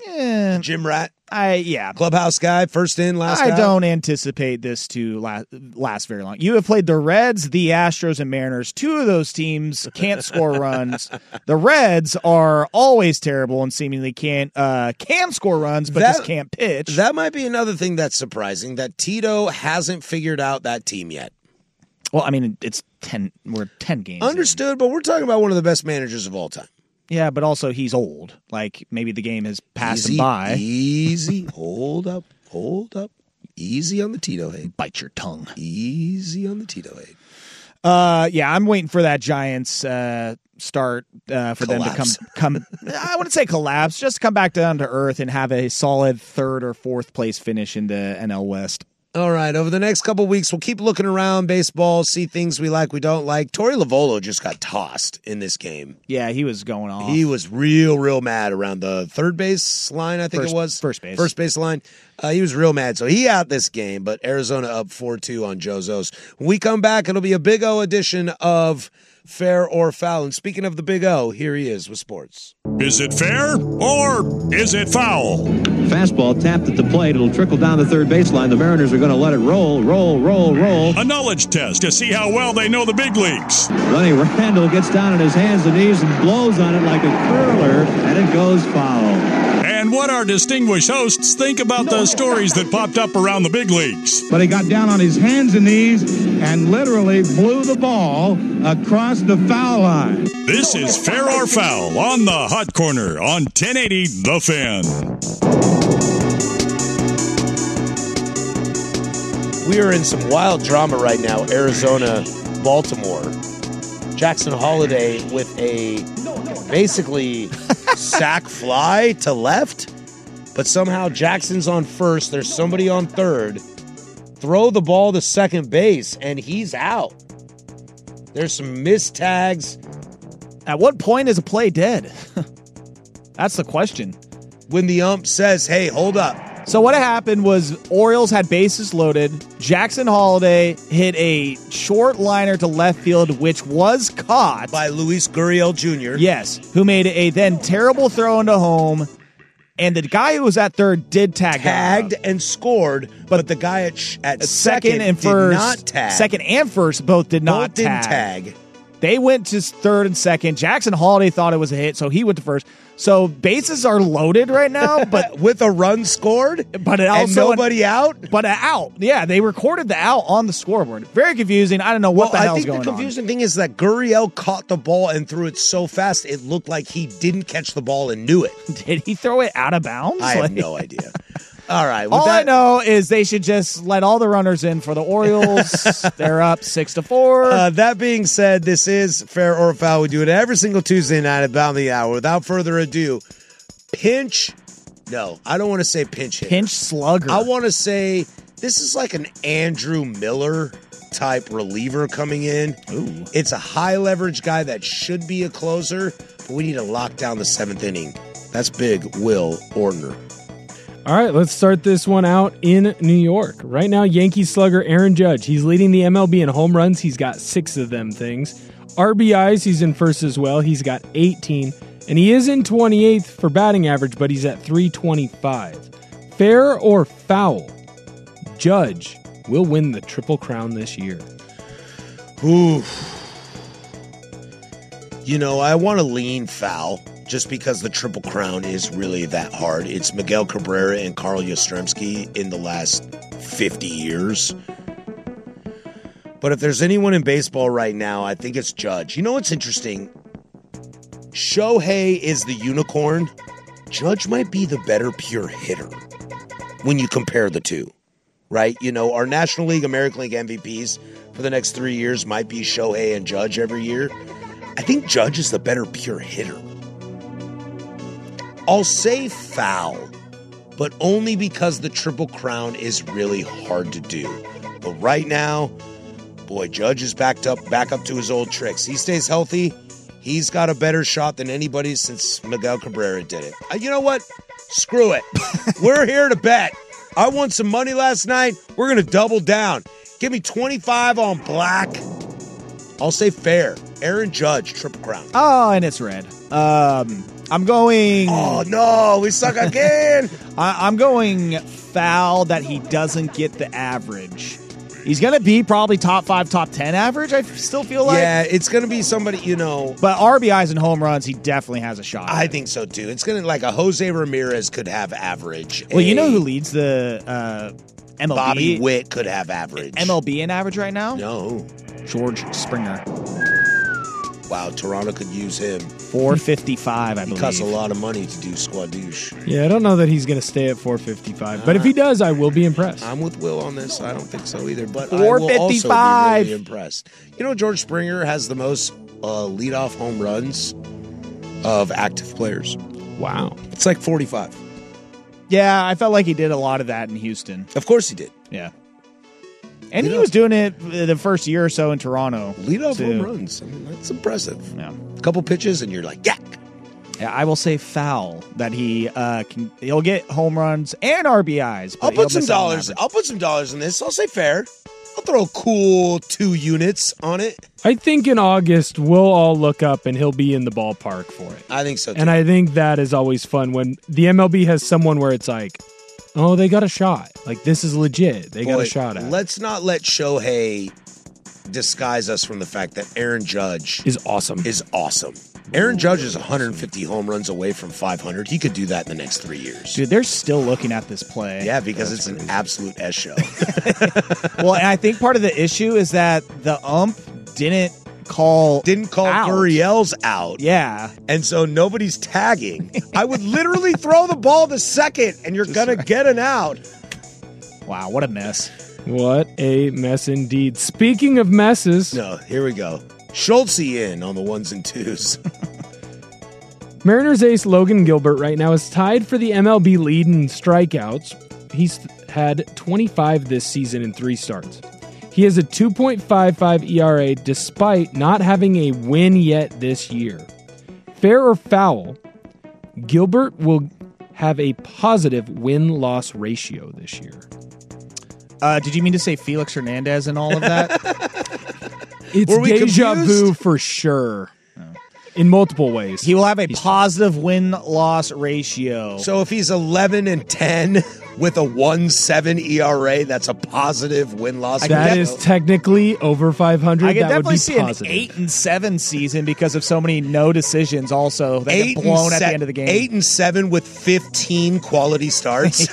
Jim Rat? Yeah. Clubhouse guy, first in, last out. I don't anticipate this to last very long. You have played the Reds, the Astros, and Mariners. Two of those teams can't score runs. The Reds are always terrible and seemingly can score runs, but just can't pitch. That might be another thing that's surprising, that Tito hasn't figured out that team yet. Well, I mean, we're 10 games Understood, in. But we're talking about one of the best managers of all time. Yeah, but also he's old. Like, maybe the game has passed him by. Easy. Hold up. Easy on the Tito hate. Bite your tongue. Easy on the Tito hate. Yeah, I'm waiting for that Giants start for them to come. I wouldn't say collapse, just come back down to earth and have a solid third or fourth place finish in the NL West. All right, over the next couple weeks, we'll keep looking around baseball, see things we like, we don't like. Torey Lovullo just got tossed in this game. Yeah, he was going off. He was real mad around the third base line, I think it was. First base. First base line. He was real mad. So he out this game, but Arizona up 4-2 on Jozos. When we come back, it'll be a Big O edition of Fair or Foul. And speaking of the Big O, here he is with sports. Is it fair or is it foul? Fastball tapped at the plate. It'll trickle down the third baseline. The Mariners are going to let it roll. A knowledge test to see how well they know the big leagues. Ronnie Randall gets down on his hands and knees and blows on it like a curler, and it goes foul. And what our distinguished hosts think about the stories that popped up around the big leagues. But he got down on his hands and knees and literally blew the ball across the foul line. This is Fair or Foul on the Hot Corner on 1080 The Fan. We are in some wild drama right now, Arizona, Baltimore. Jackson Holiday with a basically sac fly to left, but somehow Jackson's on first. There's somebody on third. Throw the ball to second base, and he's out. There's some missed tags. At what point is a play dead? That's the question. When the ump says, hey, hold up. So what happened was Orioles had bases loaded. Jackson Holiday hit a short liner to left field, which was caught by Luis Gurriel Jr. Yes, who made a then terrible throw into home. And the guy who was at third did tagged and scored, but the guy at second and first did not tag. Second and first both did not tag. They went to third and second. Jackson Holiday thought it was a hit, so he went to first. So bases are loaded right now, but with a run scored, but it also and nobody out. But an out, yeah, they recorded the out on the scoreboard. Very confusing. I don't know what the hell's going on. I think the confusing thing is that Gurriel caught the ball and threw it so fast it looked like he didn't catch the ball and knew it. Did he throw it out of bounds? I have no idea. All right. All I know is they should just let all the runners in for the Orioles. They're up 6-4. That being said, this is Fair or Foul. We do it every single Tuesday night at about the hour. Without further ado, no, I don't want to say pinch hitter. Pinch slugger. I want to say this is like an Andrew Miller type reliever coming in. Ooh. It's a high leverage guy that should be a closer, but we need to lock down the seventh inning. That's big Will Ordner. All right, let's start this one out in New York. Right now, Yankees slugger Aaron Judge. He's leading the MLB in home runs. He's got 6 of them things. RBIs, he's in first as well. He's got 18. And he is in 28th for batting average, but he's at 325. Fair or foul? Judge will win the Triple Crown this year. Ooh. You know, I want to lean foul. Just because the Triple Crown is really that hard. It's Miguel Cabrera and Carl Yastrzemski in the last 50 years. But if there's anyone in baseball right now, I think it's Judge. You know what's interesting? Shohei is the unicorn. Judge might be the better pure hitter when you compare the two, right? You know, our National League, American League MVPs for the next 3 years might be Shohei and Judge every year. I think Judge is the better pure hitter. I'll say foul, but only because the Triple Crown is really hard to do. But right now, boy, Judge is back up to his old tricks. He stays healthy. He's got a better shot than anybody since Miguel Cabrera did it. You know what? Screw it. We're here to bet. I won some money last night. We're going to double down. Give me 25 on black. I'll say fair. Aaron Judge, Triple Crown. Oh, and it's red. I'm going... Oh, no, we suck again. I'm going foul that he doesn't get the average. He's going to be probably top 5, top 10 average, I still feel like. Yeah, it's going to be somebody, you know... But RBIs and home runs, he definitely has a shot. I think so, too. It's going to, like, a Jose Ramirez could have average. Well, you know who leads the MLB? Bobby Witt could have average. MLB in average right now? No. George Springer. Wow, Toronto could use him. 455, I believe. He costs a lot of money to do squadouche. Yeah, I don't know that he's going to stay at 455. But if he does, I will be impressed. I'm with Will on this. I don't think so either. But 455. I will also be really impressed. You know, George Springer has the most leadoff home runs of active players. Wow. It's like 45. Yeah, I felt like he did a lot of that in Houston. Of course he did. Yeah. And he was doing it the first year or so in Toronto. Leadoff home runs. I mean, that's impressive. Yeah. A couple pitches, and you're like, yeah. Yeah, I will say foul that he'll get home runs and RBIs. I'll put some dollars. I'll put some dollars in this. I'll say fair. I'll throw a cool 2 units on it. I think in August we'll all look up and he'll be in the ballpark for it. I think so too. And I think that is always fun when the MLB has someone where it's like, oh, they got a shot. Like, this is legit. They got a shot at it. Let's not let Shohei disguise us from the fact that Aaron Judge is awesome. Aaron Judge is 150 home runs away from 500. He could do that in the next 3 years. Dude, they're still looking at this play. Yeah, because it's an absolute S show. Well, and I think part of the issue is that the ump didn't call Gurriel's out. Yeah. And so nobody's tagging. I would literally throw the ball to second, and you're going to get an out. Wow, what a mess. What a mess indeed. Speaking of messes. No, here we go. Schultze in on the 1s and 2s. Mariners ace Logan Gilbert right now is tied for the MLB lead in strikeouts. He's had 25 this season in 3 starts. He has a 2.55 ERA despite not having a win yet this year. Fair or foul, Gilbert will have a positive win-loss ratio this year. Did you mean to say Felix Hernandez and all of that? It's deja vu for sure. In multiple ways. He will have a positive win-loss ratio. So if he's 11-10 with a 1.7 ERA, that's a positive win-loss. That is technically over 500. I could that definitely would be see positive. an 8-7 season because of so many no decisions. Also, that get blown at the end of the game. 8-7 with 15 quality starts.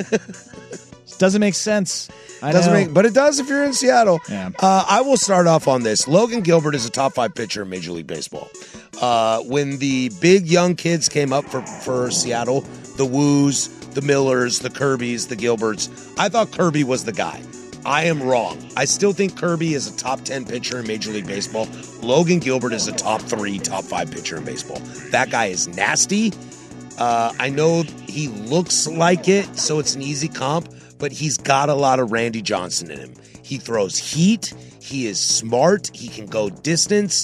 Doesn't make sense. But it does if you're in Seattle. Yeah. I will start off on this. Logan Gilbert is a top 5 pitcher in Major League Baseball. When the big young kids came up for Seattle, the Woos, the Millers, the Kirbys, the Gilberts, I thought Kirby was the guy. I am wrong. I still think Kirby is a top 10 pitcher in Major League Baseball. Logan Gilbert is a top 3, top 5 pitcher in baseball. That guy is nasty. I know he looks like it, so it's an easy comp, but he's got a lot of Randy Johnson in him. He throws heat. He is smart. He can go distance.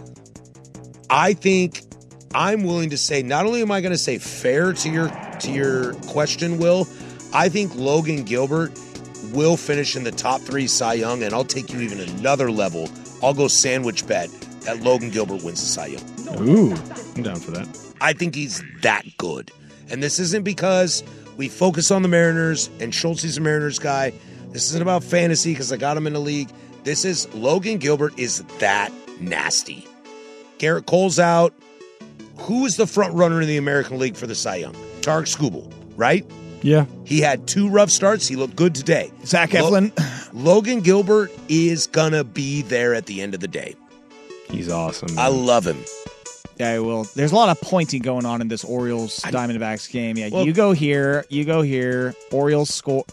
I think I'm willing to say, not only am I going to say fair to your question, Will, I think Logan Gilbert will finish in the top 3 Cy Young, and I'll take you even another level. I'll go sandwich bet that Logan Gilbert wins the Cy Young. Ooh, I'm down for that. I think he's that good. And this isn't because we focus on the Mariners and Schultz is a Mariners guy. This isn't about fantasy because I got him in the league. This is Logan Gilbert is that nasty. Garrett Cole's out. Who is the front runner in the American League for the Cy Young? Tarek Skubal, right? Yeah. He had 2 rough starts. He looked good today. Zach Eflin. Logan Gilbert is going to be there at the end of the day. He's awesome. I love him. Yeah, well, there's a lot of pointing going on in this Orioles Diamondbacks game. Yeah, well, you go here, Orioles score.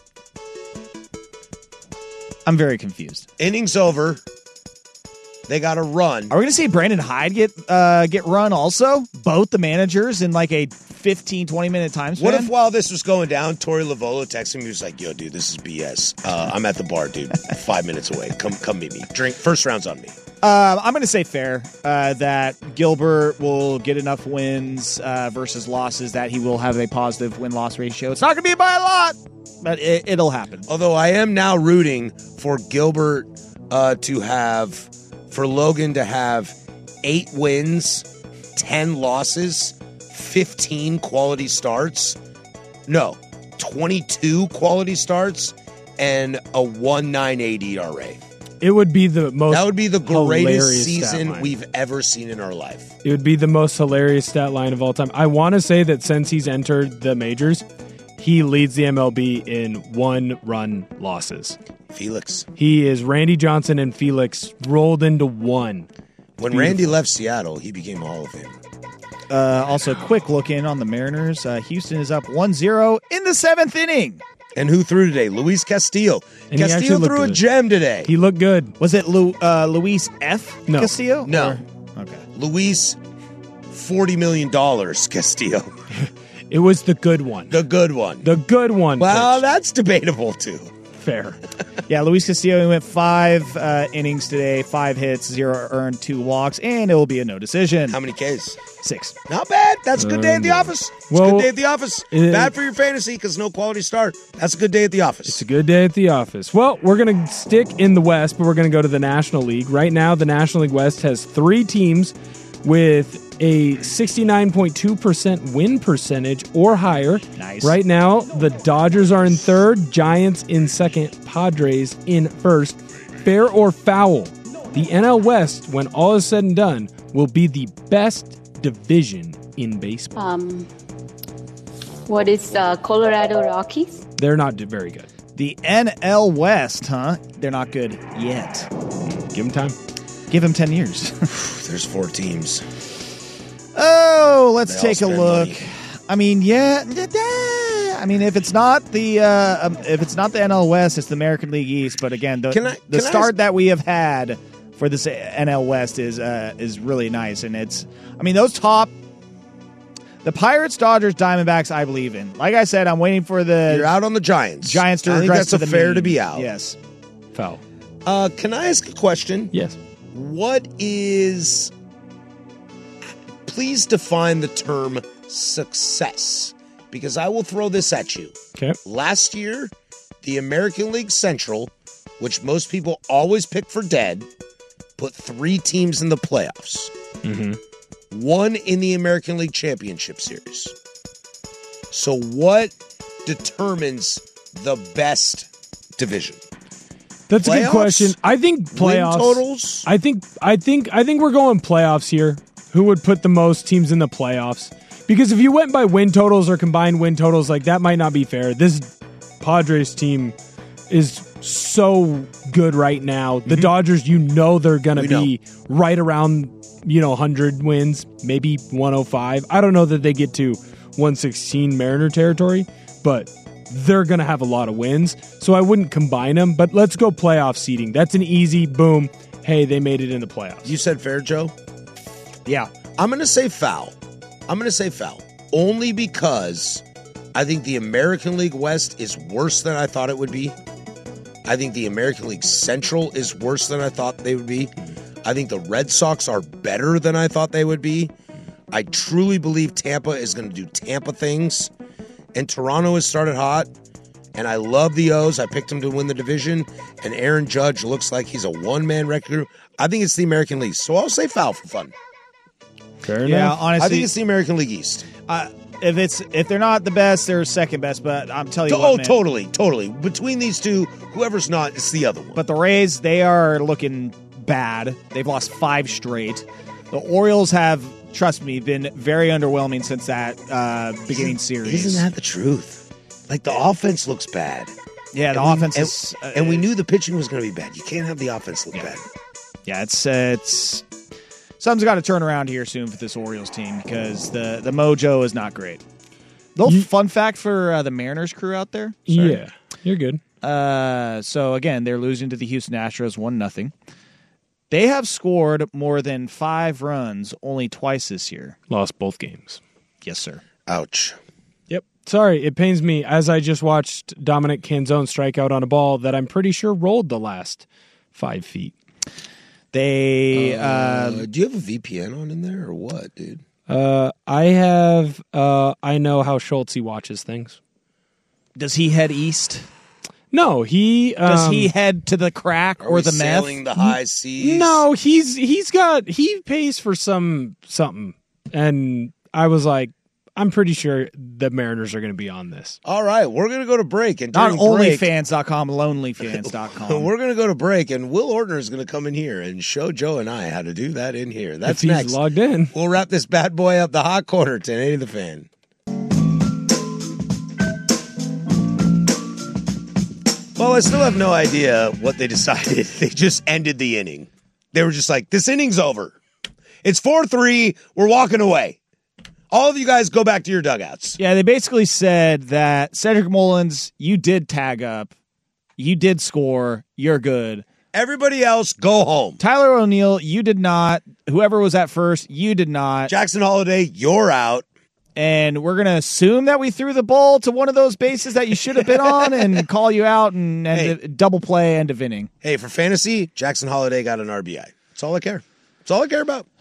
I'm very confused. Innings over. They got to run. Are we going to see Brandon Hyde get run also? Both the managers in like a 15, 20-minute time span? What if while this was going down, Torey Lovullo texted me, he was like, yo, dude, this is BS. I'm at the bar, dude. 5 minutes away. Come meet me. Drink. First round's on me. I'm going to say fair that Gilbert will get enough wins versus losses that he will have a positive win-loss ratio. It's not going to be by a lot, but it'll happen. Although I am now rooting for Gilbert for Logan to have 8 wins, 10 losses, 15 quality starts. No, 22 quality starts and a 1.98 ERA. It would be the most. That would be the greatest season we've ever seen in our life. It would be the most hilarious stat line of all time. I want to say that since he's entered the majors, he leads the MLB in 1-run losses. Felix. He is Randy Johnson and Felix rolled into one. When Randy left Seattle, he became a Hall of Famer. Also, quick look in on the Mariners. Houston is up 1-0 in the 7th inning. And who threw today? Luis Castillo. And Castillo threw a gem today. He looked good. Was it Luis F. No. Castillo? No. Okay. Luis, $40 million Castillo. It was the good one. The good one. The good one. Well, that's debatable, too. Fair. Yeah, Luis Castillo went 5 innings today, 5 hits, 0 earned, 2 walks, and it will be a no decision. How many Ks? 6. Not bad. That's a good day at the office. It's a good day at the office. Bad for your fantasy because no quality start. That's a good day at the office. It's a good day at the office. Well, we're going to stick in the West, but we're going to go to the National League. Right now, the National League West has 3 teams with a 69.2% win percentage or higher. Nice. Right now, the Dodgers are in third, Giants in second, Padres in first. Fair or foul, the NL West, when all is said and done, will be the best division in baseball. What is Colorado Rockies? They're not very good. The NL West, huh? They're not good yet. Give them time. Give them 10 years. There's 4 teams. Oh, let's take a look. Money. I mean, yeah. I mean, if it's not the NL West, it's the American League East. But again, the start that we have had for this NL West is really nice, and it's. I mean, those top. The Pirates, Dodgers, Diamondbacks, I believe in. Like I said, I'm waiting for the. You're out on the Giants. Giants to I think regress that's to the fair mean. to be out. Yes. Foul. Can I ask a question? Yes. What is... Please define the term success, because I will throw this at you. Okay. Last year, the American League Central, which most people always pick for dead, put 3 teams in the playoffs. Mm-hmm. 1 in the American League Championship Series. So what determines the best division? That's playoffs? A good question. I think playoffs. Win totals? I think we're going playoffs here. Who would put the most teams in the playoffs? Because if you went by win totals or combined win totals, like that might not be fair. This Padres team is so good right now. The Dodgers, they're going to be right around 100 wins, maybe 105. I don't know that they get to 116 Mariner territory, but they're going to have a lot of wins. So I wouldn't combine them, but let's go playoff seeding. That's an easy boom. Hey, they made it in the playoffs. You said fair, Joe? Yeah. I'm going to say foul. Only because I think the American League West is worse than I thought it would be. I think the American League Central is worse than I thought they would be. I think the Red Sox are better than I thought they would be. I truly believe Tampa is going to do Tampa things. And Toronto has started hot. And I love the O's. I picked them to win the division. And Aaron Judge looks like he's a one-man record. I think it's the American League. So I'll say foul for fun. Fair yeah, enough. honestly, I think it's the American League East. If they're not the best, they're second best. But I'm telling you what, man. Totally. Between these two, whoever's not, it's the other one. But the Rays, they are looking bad. They've lost 5 straight. The Orioles have, trust me, been very underwhelming since that beginning series. Isn't that the truth? Like, the offense looks bad. Yeah, the offense is... and we knew the pitching was going to be bad. You can't have the offense look bad. Yeah, it's something's got to turn around here soon for this Orioles team because the mojo is not great. Little fun fact for the Mariners crew out there. Sorry. Yeah, you're good. So, again, they're losing to the Houston Astros 1-0. They have scored more than 5 runs only twice this year. Lost both games. Yes, sir. Ouch. Yep. Sorry, it pains me as I just watched Dominic Canzone strike out on a ball that I'm pretty sure rolled the last 5 feet. They do you have a VPN on in there or what, dude? I have. I know how Schultz watches things. Does he head east? No, he does he head to the crack or the meth? Sailing the high seas? No, he pays for something, and I was like, I'm pretty sure the Mariners are going to be on this. All right, we're going to go to break. And not onlyfans.com, lonelyfans.com. We're going to go to break, and Will Ortner is going to come in here and show Joe and I how to do that in here. That's if he's next. Logged in. We'll wrap this bad boy up. The Hot Corner, 1080 The Fan. Well, I still have no idea what they decided. They just ended the inning. They were just like, this inning's over. It's 4-3. We're walking away. All of you guys go back to your dugouts. Yeah, they basically said that Cedric Mullins, you did tag up. You did score. You're good. Everybody else, go home. Tyler O'Neill, you did not. Whoever was at first, you did not. Jackson Holiday, you're out. and we're going to assume that we threw the ball to one of those bases that you should have been on and call you out and double play end of inning. Hey, for fantasy, Jackson Holiday got an RBI. That's all I care. That's all I care about.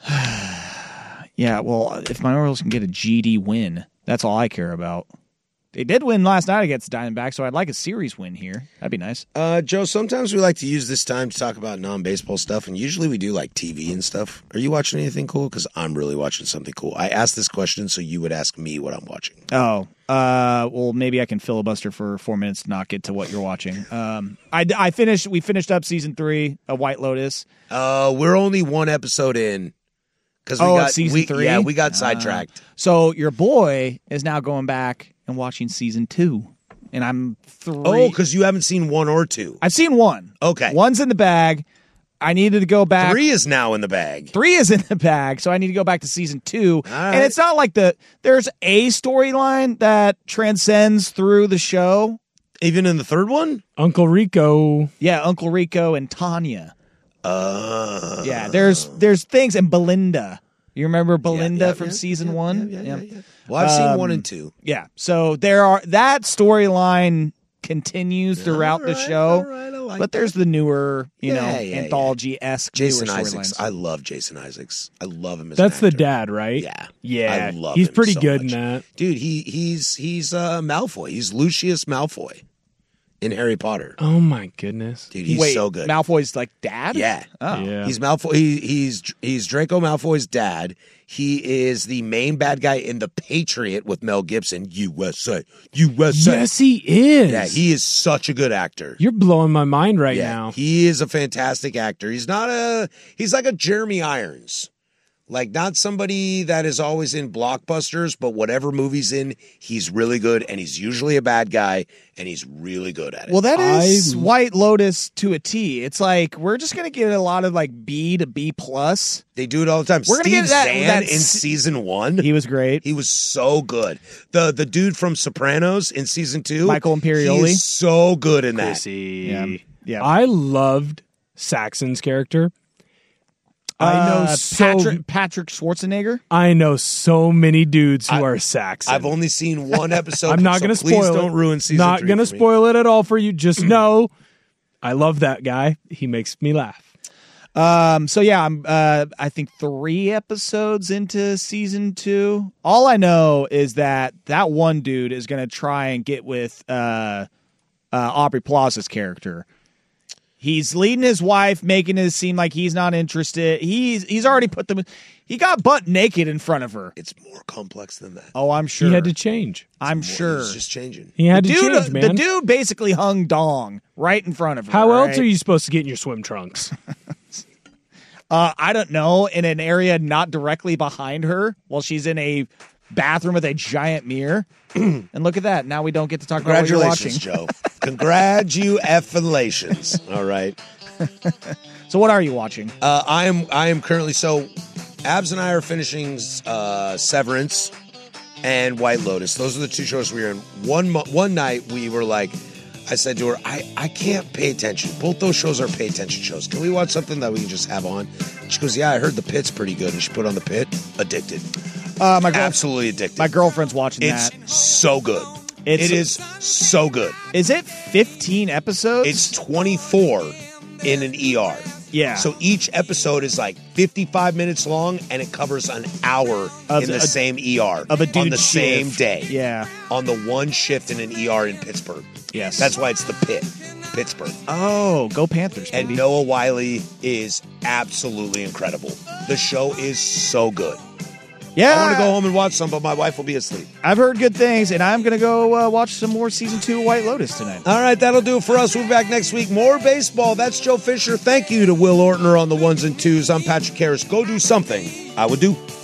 Yeah, well, if my Orioles can get a GD win, that's all I care about. They did win last night against the Diamondbacks, so I'd like a series win here. That'd be nice. Joe, sometimes we like to use this time to talk about non-baseball stuff, and usually we do like TV and stuff. Are you watching anything cool? Because I'm really watching something cool. I asked this question so you would ask me what I'm watching. Oh, well, maybe I can filibuster for 4 minutes to not get to what you're watching. We finished up season 3 of White Lotus. We're only one episode in. Because season 3? Yeah, we got sidetracked. So your boy is now going back and watching season 2. And I'm 3. Oh, because you haven't seen 1 or 2. I've seen 1. Okay. 1's in the bag. I needed to go back. 3 is now in the bag. 3 is in the bag, so I need to go back to season 2. Right. And it's not like there's a storyline that transcends through the show. Even in the 3rd one? Uncle Rico. Yeah, Uncle Rico and Tanya. Yeah, there's things, and Belinda. You remember Belinda from season 1? Yeah. Well, I've seen 1 and 2. Yeah, so that storyline continues throughout the show. But there's the newer, anthology-esque Jason Isaacs. I love Jason Isaacs. I love him as That's an actor. the dad, right? Yeah. I love He's him pretty so good much. in that. Dude, he's Malfoy. He's Lucius Malfoy in Harry Potter. Oh my goodness. Dude, he's so good. Malfoy's like dad? Yeah. Oh. Yeah. He's Malfoy. He's Draco Malfoy's dad. He is the main bad guy in The Patriot with Mel Gibson. USA. Yes, he is. Yeah, he is such a good actor. You're blowing my mind right now. He is a fantastic actor. He's like a Jeremy Irons. Like, not somebody that is always in blockbusters, but whatever movie's in, he's really good, and he's usually a bad guy, and he's really good at it. Well, that is White Lotus to a T. It's like, we're just going to get a lot of, like, B to B+. They do it all the time. We're gonna Steve get that Zahn in season 1. He was great. He was so good. The dude from Sopranos in season 2. Michael Imperioli. He's so good in that. Chrissy. Yeah. I loved Saxon's character. I know Patrick Schwarzenegger. I know so many dudes who are Saxon. I've only seen 1 episode. I'm not going to spoil please it. Don't ruin season 3. Not going to spoil it at all for you. Just know, I love that guy. He makes me laugh. So yeah, I'm I think 3 episodes into season 2. All I know is that one dude is going to try and get with Aubrey Plaza's character. He's leading his wife, making it seem like he's not interested. He's already put them. He got butt naked in front of her. It's more complex than that. Oh, I'm sure. He had to change. I'm sure. He's just changing. He had to change, man. The dude basically hung dong right in front of her. How else are you supposed to get in your swim trunks? I don't know. In an area not directly behind her, while she's in a bathroom with a giant mirror. And look at that. Now we don't get to talk about what you're watching. Joe. Congratulations. All right. So what are you watching? I am currently, Abs and I are finishing Severance and White Lotus. Those are the 2 shows we were in. One night we were like, I said to her, I can't pay attention. Both those shows are pay attention shows. Can we watch something that we can just have on? She goes, yeah, I heard The Pit's pretty good. And she put on The Pit. Addicted. Absolutely addicted. My girlfriend's watching that. It's so good. It is so good. Is it 15 episodes? It's 24 in an ER. Yeah. So each episode is like 55 minutes long, and it covers an hour in the same ER. Of a dude's on the shift. same day. Yeah. On the one shift in an ER in Pittsburgh. Yes. That's why it's The Pit. Pittsburgh. Oh, go Panthers, baby. And Noah Wiley is absolutely incredible. The show is so good. Yeah. I want to go home and watch some, but my wife will be asleep. I've heard good things, and I'm going to go watch some more season 2 of White Lotus tonight. All right, that'll do it for us. We'll be back next week. More baseball. That's Joe Fisher. Thank you to Will Ortner on the 1s and 2s. I'm Patrick Harris. Go do something I would do.